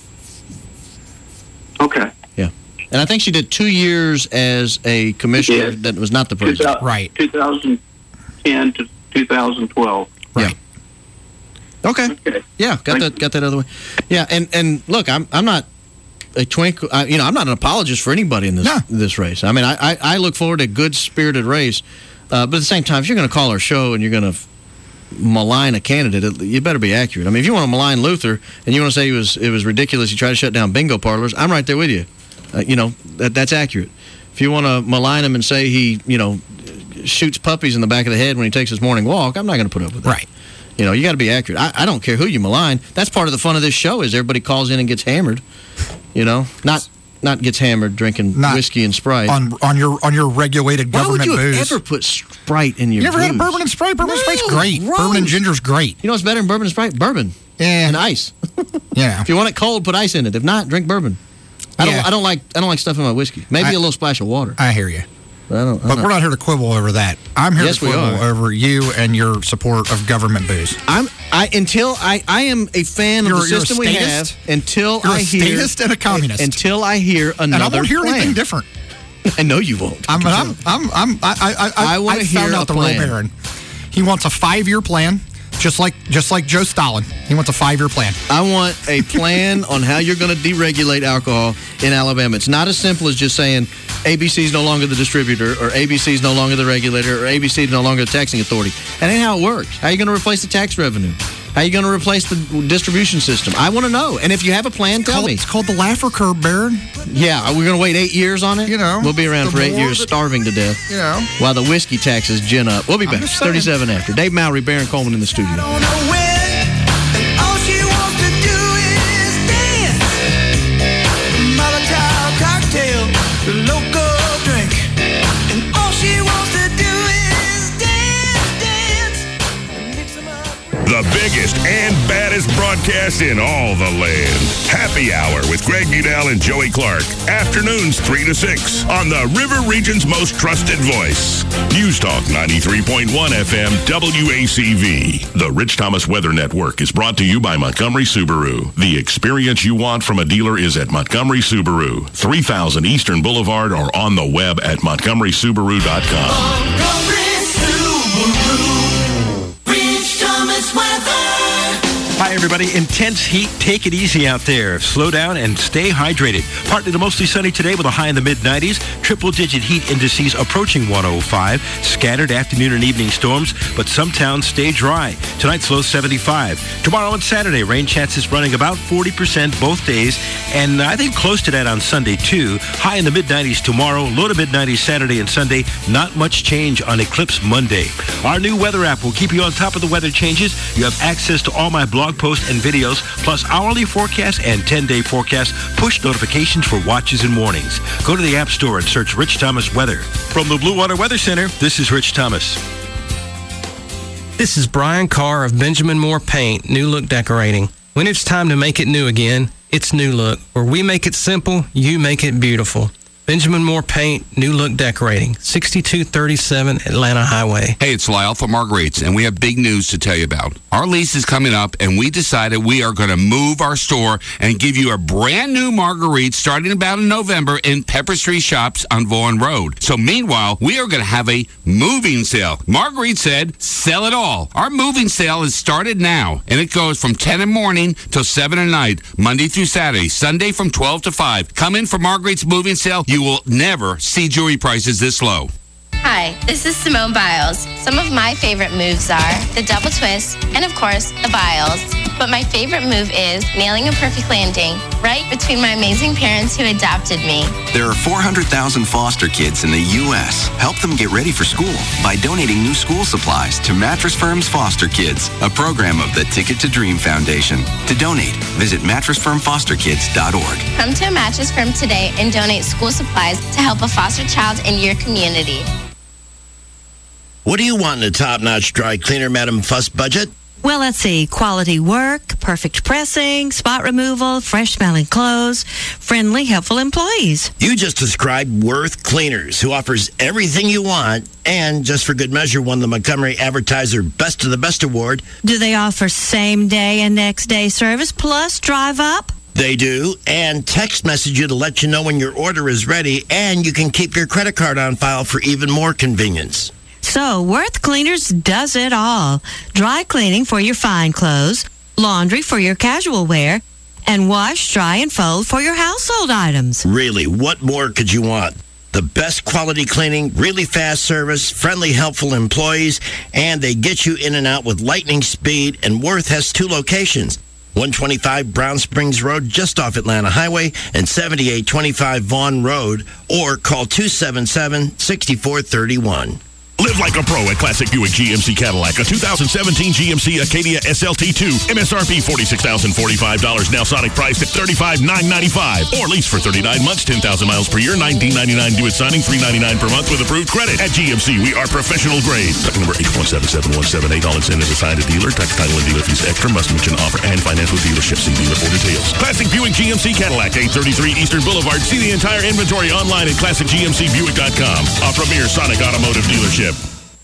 Okay. Yeah. And I think she did two years as a commissioner Yes. that was not the president. Right. two thousand ten to two thousand twelve. Right. Okay. Okay. Yeah, got that got that out of the way. Yeah, and, and look, I'm I'm not a twinkle. I, you know, I'm not an apologist for anybody in this this race. I mean, I, I, I look forward to a good spirited race, uh, but at the same time, if you're going to call our show and you're going to malign a candidate, it- you better be accurate. I mean, if you want to malign Luther and you want to say it was it was ridiculous, you try to shut down bingo parlors, I'm right there with you. Uh, you know, that that's accurate. If you want to malign him and say he, you know, shoots puppies in the back of the head when he takes his morning walk, I'm not going to put up with that. Right. You know, you got to be accurate. I, I don't care who you malign. That's part of the fun of this show is everybody calls in and gets hammered. You know, not not gets hammered drinking Not whiskey and Sprite. On on your on your regulated Why government would you booze. ever put Sprite in your You ever had a booze? bourbon and Sprite? Bourbon and No, Sprite's great. gross. Bourbon and ginger's great. You know what's better than bourbon and Sprite? Bourbon. Yeah. And ice. Yeah. If you want it cold, put ice in it. If not, drink bourbon. I don't. Yeah. I don't like. I don't like stuff in my whiskey. Maybe I- a little splash of water. I hear you. But I don't. I'm But not- we're not here to quibble over that. I'm here Yes, to we quibble are. over you and your support of government booze. I'm. I until I. I am a fan You're- of the you're a system we have. statist? Until You're a I hear statist and a communist. Until I hear another. And I won't hear plan. anything different. I know you won't. I'm, I'm, I'm, I'm, I, I, I, I wanna I hear found a out the plan. real Baron. He wants a five-year plan, just like, just like Joe Stalin. He wants a five-year plan. I want a plan on how you're going to deregulate alcohol in Alabama. It's not as simple as just saying A B C is no longer the distributor, or A B C is no longer the regulator, or A B C is no longer the taxing authority. That ain't how it works. How are you going to replace the tax revenue? How are you going to replace the distribution system? I want to know. And if you have a plan, tell called, me. It's called the Laffer curve, Baron. Yeah, are we going to wait eight years on it? You know, we'll be around the for eight more years, that- starving to death. You know. While the whiskey taxes gin up. We'll be back. just saying. thirty-seven after. Dave Mowry, Baron Coleman in the studio. All she wants to do is dance. Molotov cocktail, the local drink. And all she wants to do is dance, dance. The biggest and baddest broadcast in all the land. Happy Hour with Greg Udell and Joey Clark. Afternoons three to six on the River Region's most trusted voice. News Talk ninety-three point one F M W A C V. The Rich Thomas Weather Network is brought to you by Montgomery Subaru. The experience you want from a dealer is at Montgomery Subaru. three thousand Eastern Boulevard or on the web at montgomery subaru dot com. Montgomery Subaru. Rich Thomas weather. Hi, everybody. Intense heat. Take it easy out there. Slow down and stay hydrated. Partly to mostly sunny today with a high in the mid nineties. Triple-digit heat indices approaching one oh five. Scattered afternoon and evening storms, but some towns stay dry. Tonight's low seventy-five. Tomorrow and Saturday, rain chances running about forty percent both days, and I think close to that on Sunday, too. High in the mid nineties tomorrow, low to mid nineties Saturday and Sunday. Not much change on Eclipse Monday. Our new weather app will keep you on top of the weather changes. You have access to all my blog posts and videos, plus hourly forecasts and ten-day forecasts, push notifications for watches and warnings. Go to the App Store and search Rich Thomas Weather. From the Blue Water Weather Center, this is Rich Thomas. This is Brian Carr of Benjamin Moore Paint, New Look Decorating. When it's time to make it new again, it's New Look. Where we make it simple, you make it beautiful. Benjamin Moore Paint, New Look Decorating, sixty-two thirty-seven Atlanta Highway. Hey, it's Lyle from Marguerite's, and we have big news to tell you about. Our lease is coming up, and we decided we are going to move our store and give you a brand new Marguerite starting about in November in Pepper Street Shops on Vaughan Road. So meanwhile, we are going to have a moving sale. Marguerite said, sell it all. Our moving sale is started now, and it goes from ten in the morning till seven at night, Monday through Saturday, Sunday from twelve to five. Come in for Marguerite's moving sale. You will never see jewelry prices this low. Hi, this is Simone Biles. Some of my favorite moves are the double twist and, of course, the Biles. But my favorite move is nailing a perfect landing right between my amazing parents who adopted me. There are four hundred thousand foster kids in the U S Help them get ready for school by donating new school supplies to Mattress Firm's Foster Kids, a program of the Ticket to Dream Foundation. To donate, visit mattress firm foster kids dot org. Come to a Mattress Firm today and donate school supplies to help a foster child in your community. What do you want in a top-notch dry cleaner, Madam Fuss budget? Well, let's see. Quality work, perfect pressing, spot removal, fresh-smelling clothes, friendly, helpful employees. You just described Worth Cleaners, who offers everything you want and, just for good measure, won the Montgomery Advertiser Best of the Best Award. Do they offer same-day and next-day service plus drive-up? They do, and text message you to let you know when your order is ready, and you can keep your credit card on file for even more convenience. So, Worth Cleaners does it all. Dry cleaning for your fine clothes, laundry for your casual wear, and wash, dry, and fold for your household items. Really, what more could you want? The best quality cleaning, really fast service, friendly, helpful employees, and they get you in and out with lightning speed, and Worth has two locations. one twenty-five Brown Springs Road, just off Atlanta Highway, and seventy-eight twenty-five Vaughan Road, or call two seven seven, six four three one. Live like a pro at Classic Buick G M C Cadillac. A two thousand seventeen G M C Acadia S L T two. M S R P forty-six thousand forty-five dollars. Now Sonic priced at thirty-five thousand nine hundred ninety-five dollars. Or lease for thirty-nine months, ten thousand miles per year, nineteen ninety-nine due at signing, three ninety-nine per month with approved credit. At G M C, we are professional grade. Stock number H one seven seven one seven eight. All incentives assigned to dealer. Tax, title, and dealer fees extra. Must mention offer and finance with dealership. See dealer for details. Classic Buick G M C Cadillac, eight thirty-three Eastern Boulevard. See the entire inventory online at classic G M C Buick dot com. A premier Sonic automotive dealership.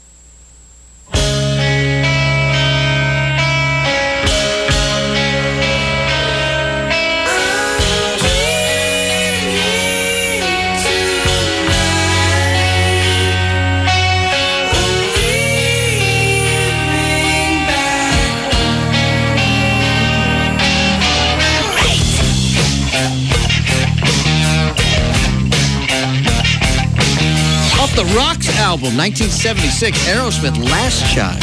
The Rocks album, nineteen seventy-six, Aerosmith, Last Child.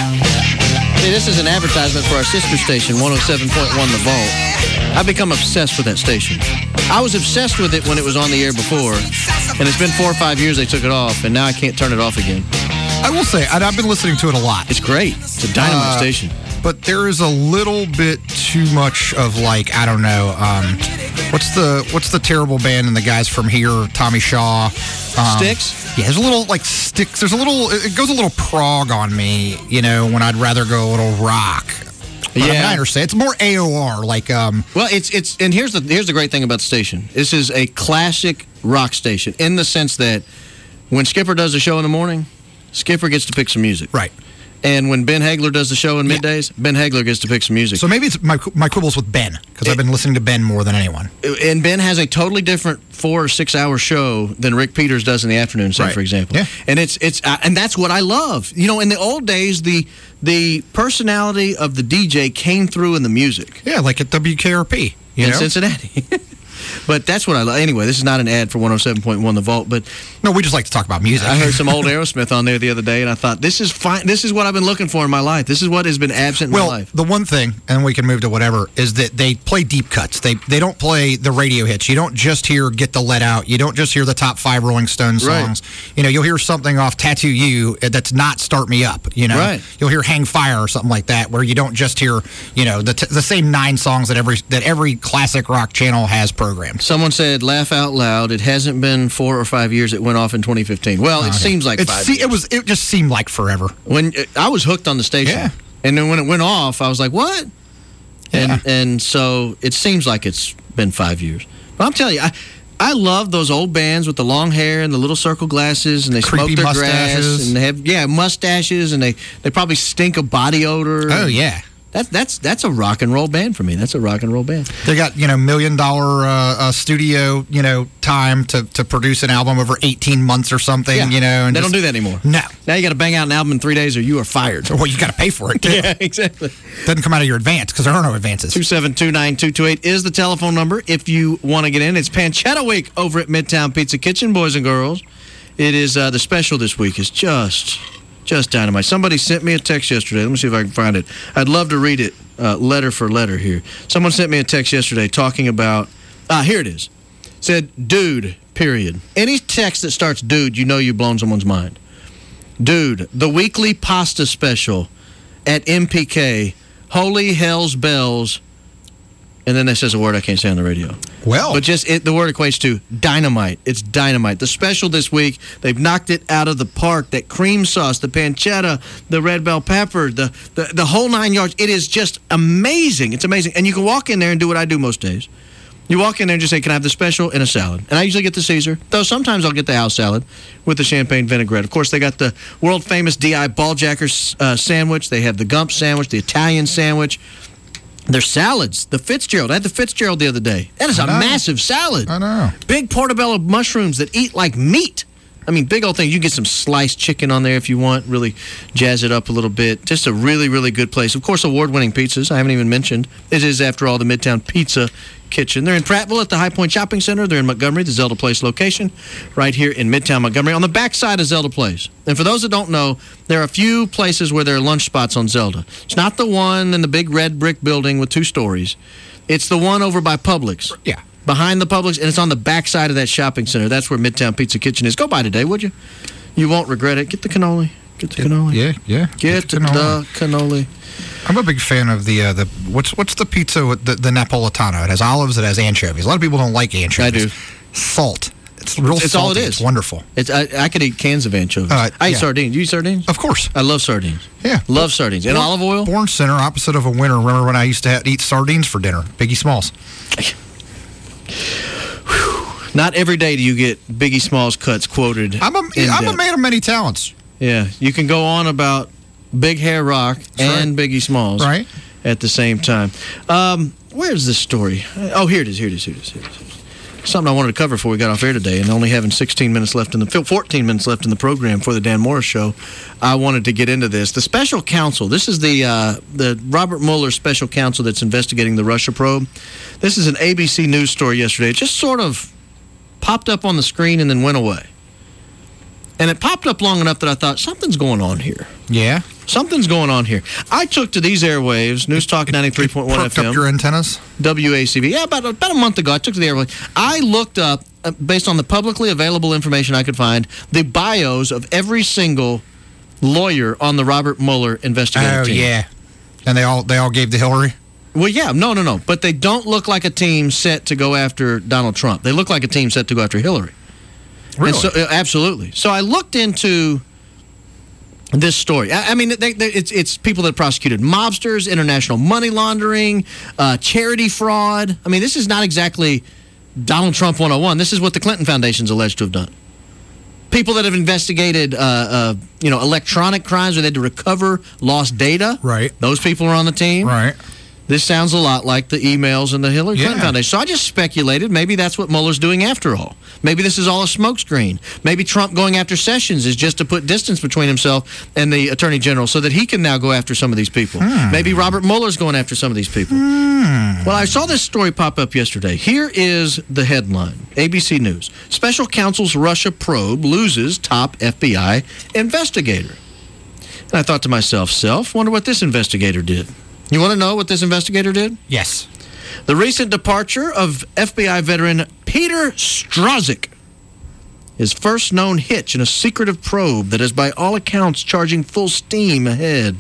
See, this is an advertisement for our sister station, one oh seven point one The Vault. I've become obsessed with that station. I was obsessed with it when it was on the air before, and it's been four or five years they took it off, and now I can't turn it off again. I will say, I've been listening to it a lot. It's great. It's a dynamite Uh, station. But there is a little bit too much of, like, I don't know, um, what's the what's the terrible band and the guys from here, Tommy Shaw? Um, Styx? Yeah, there's a little, like, Styx. There's a little, it goes a little prog on me, you know, when I'd rather go a little rock. But, yeah. I, mean, I understand. It's more A O R, like, um... Well, it's, it's, and here's the, here's the great thing about the station. This is a classic rock station in the sense that when Skipper does the show in the morning, Skipper gets to pick some music. Right. And when Ben Hagler does the show in middays, Ben Hagler gets to pick some music. So maybe it's my my quibbles with Ben, because I've been listening to Ben more than anyone. And Ben has a totally different four or six hour show than Rick Peters does in the afternoon, say, Right. for example. Yeah. And it's it's uh, and that's what I love. You know, in the old days, the the personality of the D J came through in the music. Yeah, like at W K R P, you in know? Cincinnati. But that's what I love. Anyway, this is not an ad for one oh seven point one The Vault, but no, we just like to talk about music. I heard some old Aerosmith on there the other day, and I thought, this is fine. This is what I've been looking for in my life. This is what has been absent in well, my life. the one thing, and we can move to whatever, is that they play deep cuts. They they don't play the radio hits. You don't just hear Get the Let Out. You don't just hear the top five Rolling Stones Right. songs. You know, you'll hear something off Tattoo You that's not Start Me Up, you know. Right. You'll hear Hang Fire or something like that, where you don't just hear, you know, the, t- the same nine songs that every that every classic rock channel has programmed. Someone said, laugh out loud. It hasn't been four or five years. It went off in twenty fifteen. Well, it Okay. seems like It five se- years. It was. It just seemed like forever. When uh, I was hooked on the station. Yeah. And then when it went off, I was like, what? And Yeah. and so it seems like it's been five years. But I'm telling you, I, I love those old bands with the long hair and the little circle glasses, and they Creepy smoke their mustaches. grass, and they have, yeah, mustaches, and they, they probably stink of body odor. Oh, yeah. That, that's that's a rock and roll band for me. That's a rock and roll band. They got, you know, million dollar uh, uh, studio, you know, time to, to produce an album over eighteen months or something, Yeah. you know. And they just- don't do that anymore. No. Now you got to bang out an album in three days or you are fired. Well, you got to pay for it, too. Yeah, exactly. Doesn't come out of your advance because there are no advances. two seven two, nine two two eight is the telephone number if you want to get in. It's Pancetta Week over at Midtown Pizza Kitchen, boys and girls. It is uh, the special this week is just, just dynamite. Somebody sent me a text yesterday. Let me see if I can find it. I'd love to read it uh, letter for letter here. Someone sent me a text yesterday talking about, ah, here it is. Said, dude, period. Any text that starts dude, you know you've blown someone's mind. Dude, the weekly pasta special at M P K, holy hell's bells, and then it says a word I can't say on the radio. Well. But just it, the word equates to dynamite. It's dynamite. The special this week, they've knocked it out of the park. That cream sauce, the pancetta, the red bell pepper, the, the, the whole nine yards. It is just amazing. It's amazing. And you can walk in there and do what I do most days. You walk in there and just say, can I have the special and a salad? And I usually get the Caesar, though sometimes I'll get the house salad with the champagne vinaigrette. Of course, they got the world-famous D I Balljacker uh, sandwich. They have the Gump sandwich, the Italian sandwich. Their salads, the Fitzgerald. I had the Fitzgerald the other day. That is a massive salad. I know. Big portobello mushrooms that eat like meat. I mean, big old thing. You can get some sliced chicken on there if you want. Really jazz it up a little bit. Just a really, really good place. Of course, award-winning pizzas. I haven't even mentioned. It is, after all, the Midtown Pizza Kitchen. They're in Prattville at the High Point Shopping Center. They're in Montgomery, the Zelda Place location, right here in Midtown Montgomery, on the backside of Zelda Place. And for those that don't know, there are a few places where there are lunch spots on Zelda. It's not the one in the big red brick building with two stories. It's the one over by Publix. Yeah. Behind the Publix, and it's on the backside of that shopping center. That's where Midtown Pizza Kitchen is. Go by today, would you? You won't regret it. Get the cannoli. Get the cannoli. Yeah, yeah. Get, Get the the cannoli. cannoli. I'm a big fan of the uh, the what's what's the pizza with the, the Napolitano? It has olives. It has anchovies. A lot of people don't like anchovies. I do. Salt. It's real It's salty. all it is. It's wonderful. It's I, I could eat cans of anchovies. Uh, I eat yeah. sardines. You eat sardines? Of course. I love sardines. Yeah. Love sardines. And Born- olive oil? Born Center, opposite of a winner. Remember when I used to ha- eat sardines for dinner? Biggie Smalls. Not every day do you get Biggie Smalls cuts quoted. I'm a, in I'm a depth. man of many talents. Yeah, you can go on about Big Hair Rock and Biggie Smalls Right. at the same time. Um, where's this story? Oh, here it is. Here it is. Here it is. Here it is. Something I wanted to cover before we got off air today, and only having sixteen minutes left in the fourteen minutes left in the program for the Dan Morris Show, I wanted to get into this. The special counsel. This is the uh, the Robert Mueller special counsel that's investigating the Russia probe. This is an A B C News story yesterday. It just sort of popped up on the screen and then went away. And it popped up long enough that I thought, something's going on here. Yeah. Something's going on here. I took to these airwaves, News Talk ninety-three point one Perked F M. up your antennas? W A C V. Yeah, about, about a month ago, I took to the airwaves. I looked up, uh, based on the publicly available information I could find, the bios of every single lawyer on the Robert Mueller investigative Oh, team. yeah. And they all they all gave to Hillary? Well, yeah, no, no, no. But they don't look like a team set to go after Donald Trump. They look like a team set to go after Hillary. Really? And so, uh, absolutely. So I looked into this story. I, I mean, they, they, it's it's people that prosecuted mobsters, international money laundering, uh, charity fraud. I mean, this is not exactly Donald Trump one oh one. This is what the Clinton Foundation's alleged to have done. People that have investigated, uh, uh, you know, electronic crimes where they had to recover lost data. Right. Those people are on the team. Right. This sounds a lot like the emails and the Hillary Clinton Yeah. Foundation. So I just speculated maybe that's what Mueller's doing after all. Maybe this is all a smokescreen. Maybe Trump going after Sessions is just to put distance between himself and the Attorney General so that he can now go after some of these people. Hmm. Maybe Robert Mueller's going after some of these people. Well, I saw this story pop up yesterday. Here is the headline, A B C News. Special counsel's Russia probe loses top F B I investigator. And I thought to myself, self, wonder what this investigator did. You want to know what this investigator did? Yes. The recent departure of F B I veteran Peter Strzok, his first known hitch in a secretive probe that is by all accounts charging full steam ahead.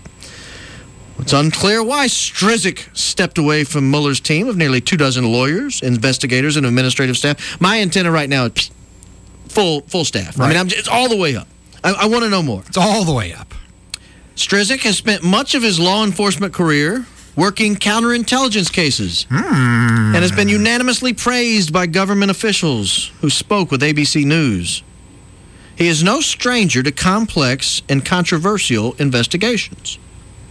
It's unclear why Strzok stepped away from Mueller's team of nearly two dozen lawyers, investigators, and administrative staff. My antenna right now is full full staff. I Right. mean, I'm, it's all the way up. I, I want to know more. It's all the way up. Strzok has spent much of his law enforcement career working counterintelligence cases Hmm. and has been unanimously praised by government officials who spoke with A B C News. He is no stranger to complex and controversial investigations.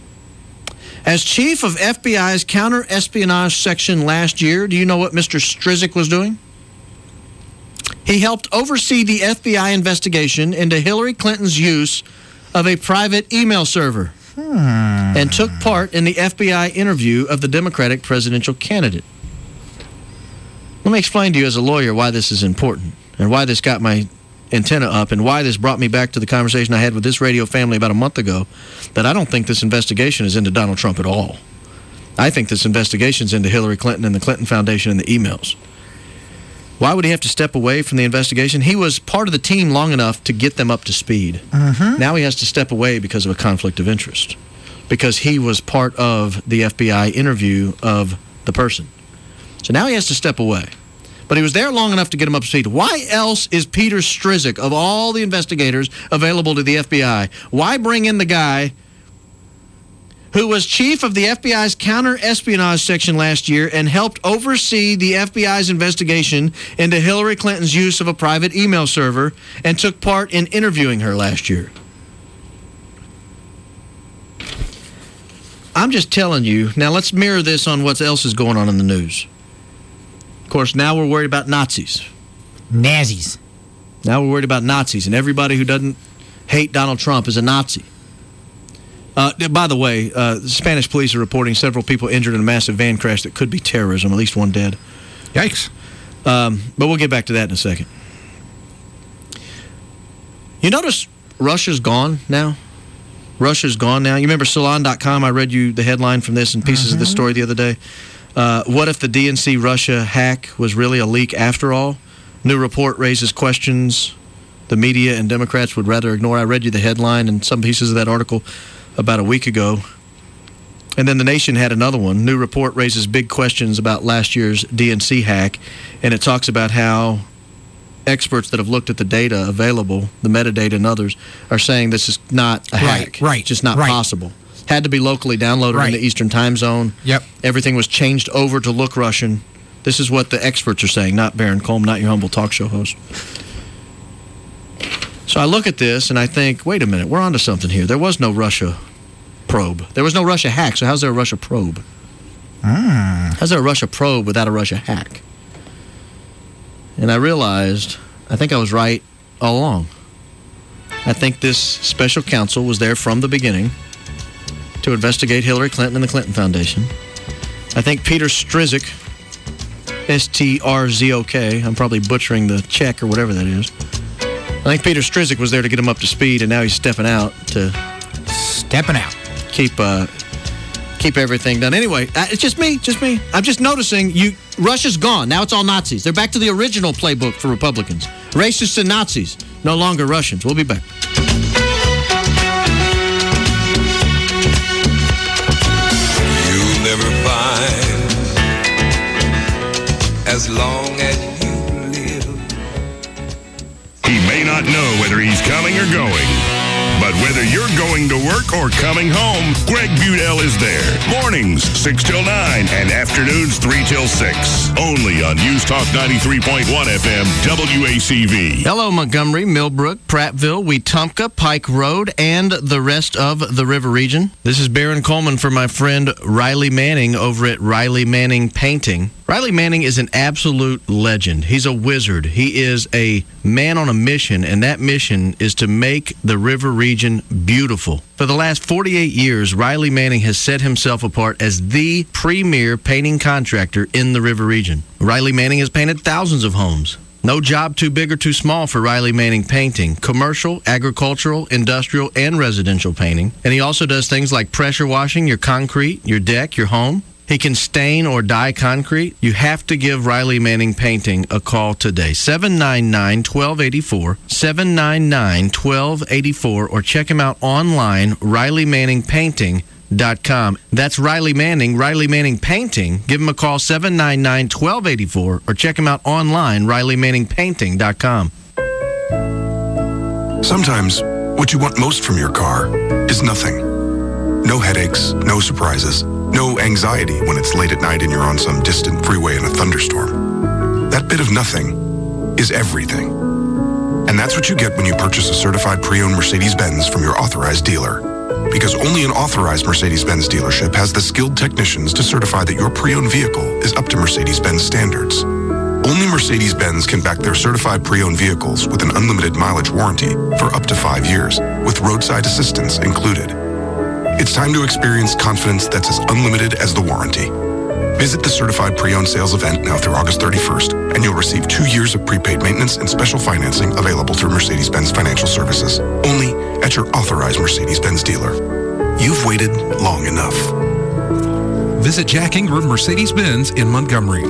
As chief of F B I's counter-espionage section last year, do you know what Mister Strzok was doing? He helped oversee the F B I investigation into Hillary Clinton's use of a private email server and took part in the F B I interview of the Democratic presidential candidate. Let me explain to you as a lawyer why this is important and why this got my antenna up and why this brought me back to the conversation I had with this radio family about a month ago, that I don't think this investigation is into Donald Trump at all. I think this investigation is into Hillary Clinton and the Clinton Foundation and the emails. Why would he have to step away from the investigation? He was part of the team long enough to get them up to speed. Mm-hmm. Now he has to step away because of a conflict of interest, because he was part of the F B I interview of the person. So now he has to step away. But he was there long enough to get him up to speed. Why else is Peter Strzok, of all the investigators available to the F B I, why bring in the guy who was chief of the F B I's counter-espionage section last year and helped oversee the F B I's investigation into Hillary Clinton's use of a private email server and took part in interviewing her last year? I'm just telling you. Now let's mirror this on what else is going on in the news. Of course, now we're worried about Nazis. Nazis. Now we're worried about Nazis, and everybody who doesn't hate Donald Trump is a Nazi. Uh, by the way, uh, the Spanish police are reporting several people injured in a massive van crash that could be terrorism, at least one dead. Yikes. Um, but we'll get back to that in a second. You notice Russia's gone now? Russia's gone now. You remember Salon dot com? I read you the headline from this and pieces mm-hmm. of this story the other day. Uh, what if the D N C Russia hack was really a leak after all? New report raises questions the media and Democrats would rather ignore. I read you the headline and some pieces of that article about a week ago. And then The Nation had another one. New report raises big questions about last year's D N C hack, and it talks about how experts that have looked at the data available, the metadata and others, are saying this is not a hack. Right, right. Just not right. possible. Had to be locally downloaded right. in the Eastern time zone. Yep. Everything was changed over to look Russian. This is what the experts are saying, not Baron Coleman, not your humble talk show host. So I look at this and I think, wait a minute, we're onto something here. There was no Russia probe. There was no Russia hack, so how's there a Russia probe? Mm. How's there a Russia probe without a Russia hack? And I realized, I think I was right all along. I think this special counsel was there from the beginning to investigate Hillary Clinton and the Clinton Foundation. I think Peter Strzok, S T R Z O K, I'm probably butchering the check or whatever that is. I think Peter Strzok was there to get him up to speed, and now he's stepping out to... Stepping out. Keep, uh, keep everything done. Anyway, uh, it's just me, just me. I'm just noticing you. Russia's gone. Now it's all Nazis. They're back to the original playbook for Republicans. Racists and Nazis. No longer Russians. We'll be back. You'll never find as long as you live. He may not know whether he's coming or going, but whether you're going to work or coming home, Greg Budell is there. Mornings, six till nine, and afternoons, three till six. Only on News Talk ninety-three point one F M, W A C V. Hello, Montgomery, Millbrook, Prattville, Wetumpka, Pike Road, and the rest of the river region. This is Baron Coleman for my friend Riley Manning over at Riley Manning Painting. Riley Manning is an absolute legend. He's a wizard. He is a man on a mission, and that mission is to make the river region beautiful. For the last forty-eight years, Riley Manning has set himself apart as the premier painting contractor in the river region. Riley Manning has painted thousands of homes. No job too big or too small for Riley Manning Painting. Commercial, agricultural, industrial, and residential painting. And he also does things like pressure washing your concrete, your deck, your home. He can stain or dye concrete. You have to give Riley Manning Painting a call today. seven nine nine, one two eight four, seven nine nine, one two eight four, or check him out online, riley manning painting dot com. That's Riley Manning, Riley Manning Painting. Give him a call, seven nine nine, one two eight four, or check him out online, riley manning painting dot com. Sometimes, what you want most from your car is nothing. No headaches, no surprises, no anxiety when it's late at night and you're on some distant freeway in a thunderstorm. That bit of nothing is everything. And that's what you get when you purchase a certified pre-owned Mercedes-Benz from your authorized dealer. Because only an authorized Mercedes-Benz dealership has the skilled technicians to certify that your pre-owned vehicle is up to Mercedes-Benz standards. Only Mercedes-Benz can back their certified pre-owned vehicles with an unlimited mileage warranty for up to five years, with roadside assistance included. It's time to experience confidence that's as unlimited as the warranty. Visit the Certified Pre-Owned Sales event now through August thirty-first, and you'll receive two years of prepaid maintenance and special financing available through Mercedes-Benz Financial Services, only at your authorized Mercedes-Benz dealer. You've waited long enough. Visit Jack Ingram Mercedes-Benz in Montgomery.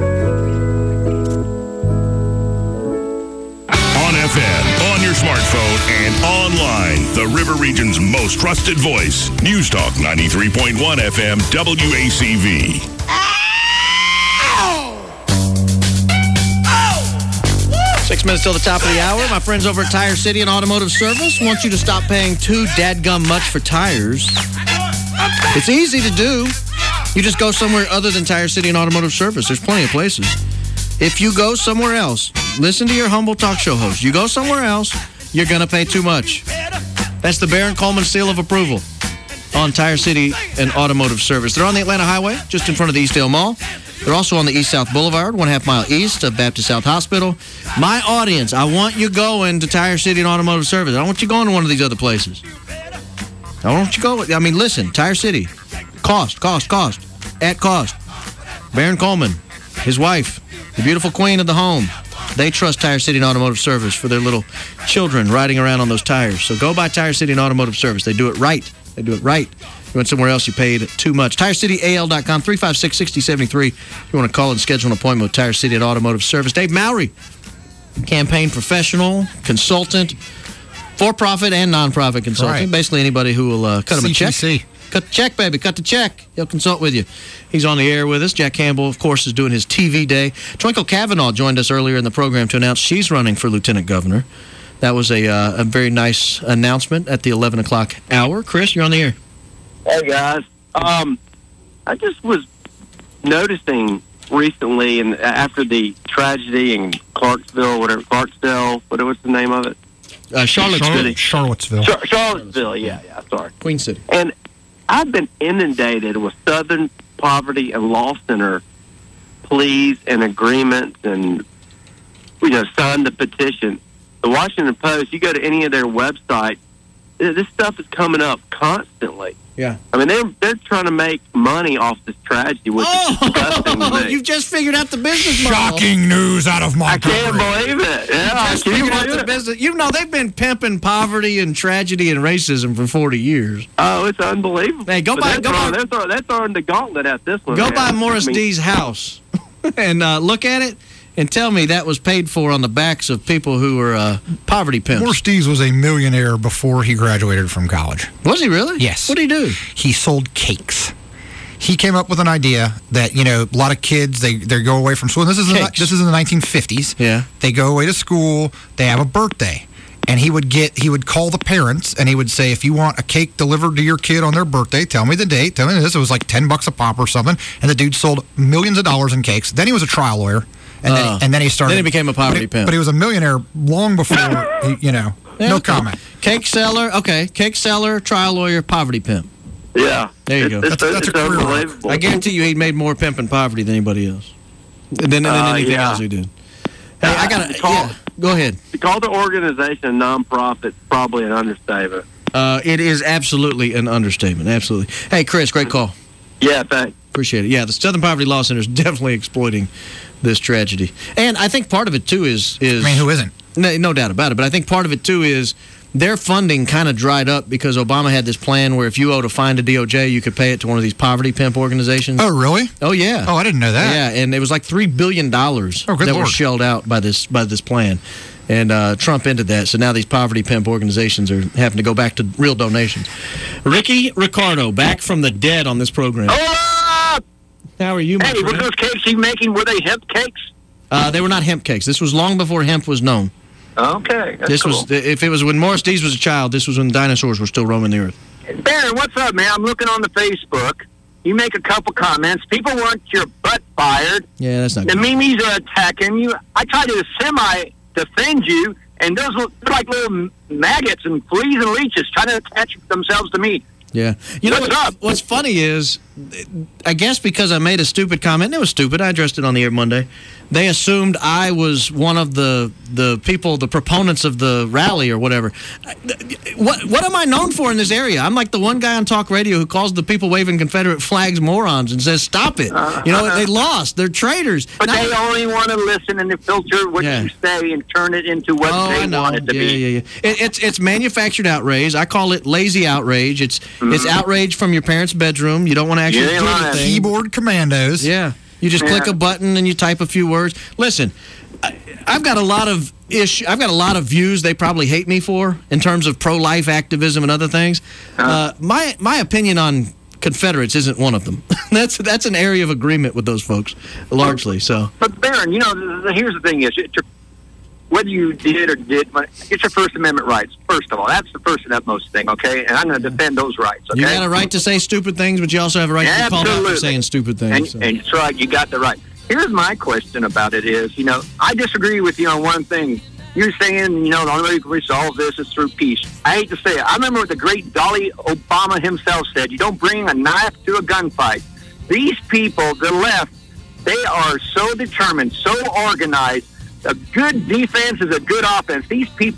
On F M, on your smartphone, and online, the River Region's most trusted voice. News Talk ninety-three point one F M, W A C V. Six minutes till the top of the hour. My friends over at Tire City and Automotive Service want you to stop paying too dadgum much for tires. It's easy to do. You just go somewhere other than Tire City and Automotive Service. There's plenty of places. If you go somewhere else, listen to your humble talk show host. You go somewhere else, you're going to pay too much. That's the Baron Coleman seal of approval on Tire City and Automotive Service. They're on the Atlanta Highway, just in front of the Eastdale Mall. They're also on the East-South Boulevard, one half mile east of Baptist South Hospital. My audience, I want you going to Tire City and Automotive Service. I don't want you going to one of these other places. I don't want you go. I mean, listen, Tire City, cost, cost, cost, at cost. Baron Coleman, his wife, the beautiful queen of the home. They trust Tire City and Automotive Service for their little children riding around on those tires. So go by Tire City and Automotive Service. They do it right. They do it right. If you went somewhere else, you paid too much. Tire City A L dot com, three five six, six zero seven three. If you want to call and schedule an appointment with Tire City and Automotive Service. Dave Mowry campaign professional, consultant, for-profit and non-profit consultant. Right. Basically anybody who will uh, cut him a check. C C C. Cut the check, baby. Cut the check. He'll consult with you. He's on the air with us. Jack Campbell, of course, is doing his T V day. Twinkle Kavanaugh joined us earlier in the program to announce she's running for lieutenant governor. That was a, uh, a very nice announcement at the eleven o'clock hour. Chris, you're on the air. Hey, guys. Um, I just was noticing recently, and after the tragedy in Clarksville, whatever, Clarksdale, what was the name of it? Uh, Charlottesville. Charlottesville. Char- Charlottesville, yeah, yeah, sorry. Queen City. And I've been inundated with Southern Poverty and Law Center pleas and agreements and, you know, signed the petition. The Washington Post, you go to any of their websites, this stuff is coming up constantly. Yeah. I mean, they're, they're trying to make money off this tragedy, which is disgusting to me. You've just figured out the business model. Shocking news out of Montgomery. I can't believe it. Yeah, You just can you figured out believe the it? business. You know, they've been pimping poverty and tragedy and racism for forty years. Oh, it's unbelievable. Hey, go But by- they're go throwing, by- they're, throwing, they're throwing the gauntlet at this one. Go man. by Morris I mean, D's house and uh, look at it and tell me that was paid for on the backs of people who were uh, poverty pimps. Morris Dees was a millionaire before he graduated from college. Was he really? Yes. What did he do? He sold cakes. He came up with an idea that, you know, a lot of kids, they, they go away from school. And this is, in the, Cakes. this is in the nineteen fifties. Yeah. They go away to school. They have a birthday. And he would get, he would call the parents and he would say, if you want a cake delivered to your kid on their birthday, tell me the date, tell me this. It was like ten bucks a pop or something. And the dude sold millions of dollars in cakes. Then he was a trial lawyer. And, then, Oh. he, and then he started. Then he became a poverty but he, pimp. But he was a millionaire long before, he, you know, Yeah, no okay. comment. Cake seller, okay. Cake seller, trial lawyer, poverty pimp. Yeah. There you go. It's, it's, it's unbelievable. I guarantee you, he made more pimping poverty than anybody else. Than, than Uh, anything yeah. else he did. Hey, I got to. Yeah, go ahead. To call the organization a nonprofit is probably an understatement. Uh, it is absolutely an understatement. Absolutely. Hey, Chris, great call. Yeah, thanks. Appreciate it. Yeah, the Southern Poverty Law Center is definitely exploiting this tragedy. And I think part of it, too, is... is I mean, who isn't? No, no doubt about it. But I think part of it, too, is their funding kind of dried up because Obama had this plan where if you owed a fine to D O J, you could pay it to one of these poverty pimp organizations. Oh, really? Oh, yeah. Oh, I didn't know that. Yeah, and it was like three billion dollars Oh, good that were Lord. shelled out by this by this plan. And uh, Trump ended that. So now these poverty pimp organizations are having to go back to real donations. Ricky Ricardo, back from the dead on this program. Hola! How are you, my Hey, were friend? those cakes he making, were they hemp cakes? Uh, they were not hemp cakes. This was long before hemp was known. Okay, that's This cool. was if it was when Morris Dees was a child. This was when dinosaurs were still roaming the earth. Barron, what's up, man? I'm looking on the Facebook. You make a couple comments. People want your butt fired. Yeah, that's not The good. memes are attacking you. I try to semi-defend you, and those look they're like little maggots and fleas and leeches trying to attach themselves to me. Yeah. You know What's what, up? what's funny is, I guess because I made a stupid comment, and it was stupid, I addressed it on the air Monday, they assumed I was one of the, the people, the proponents of the rally or whatever. What what am I known for in this area? I'm like the one guy on talk radio who calls the people waving Confederate flags morons and says, stop it. You know, they lost. They're traitors. But Now- they only want to listen and to filter what Yeah. you say and turn it into what Oh, they I know. want it to yeah, be. yeah, yeah. It, it's it's manufactured outrage. I call it lazy outrage. It's it's outrage from your parents' bedroom. You don't want to actually You ain't do lying. anything. Keyboard commandos. Yeah. You just Yeah. click a button and you type a few words. Listen, I, I've got a lot of issue. I've got a lot of views they probably hate me for in terms of pro-life activism and other things. Uh, my my opinion on Confederates isn't one of them. that's that's an area of agreement with those folks largely. So But Barron, you know, the, the, here's the thing: is it's your, whether you did or did, it's your First Amendment rights. First of all, that's the first and utmost thing. Okay, and I'm going to defend those rights. Okay, you got a right to say stupid things, but you also have a right to be called out for Absolutely. saying stupid things. And, so. and it's right, you got the right. Here's my question about it is, you know, I disagree with you on one thing. You're saying, you know, the only way we can resolve this is through peace. I hate to say it. I remember what the great Dolly Obama himself said. You don't bring a knife to a gunfight. These people, the left, they are so determined, so organized. A good defense is a good offense. These people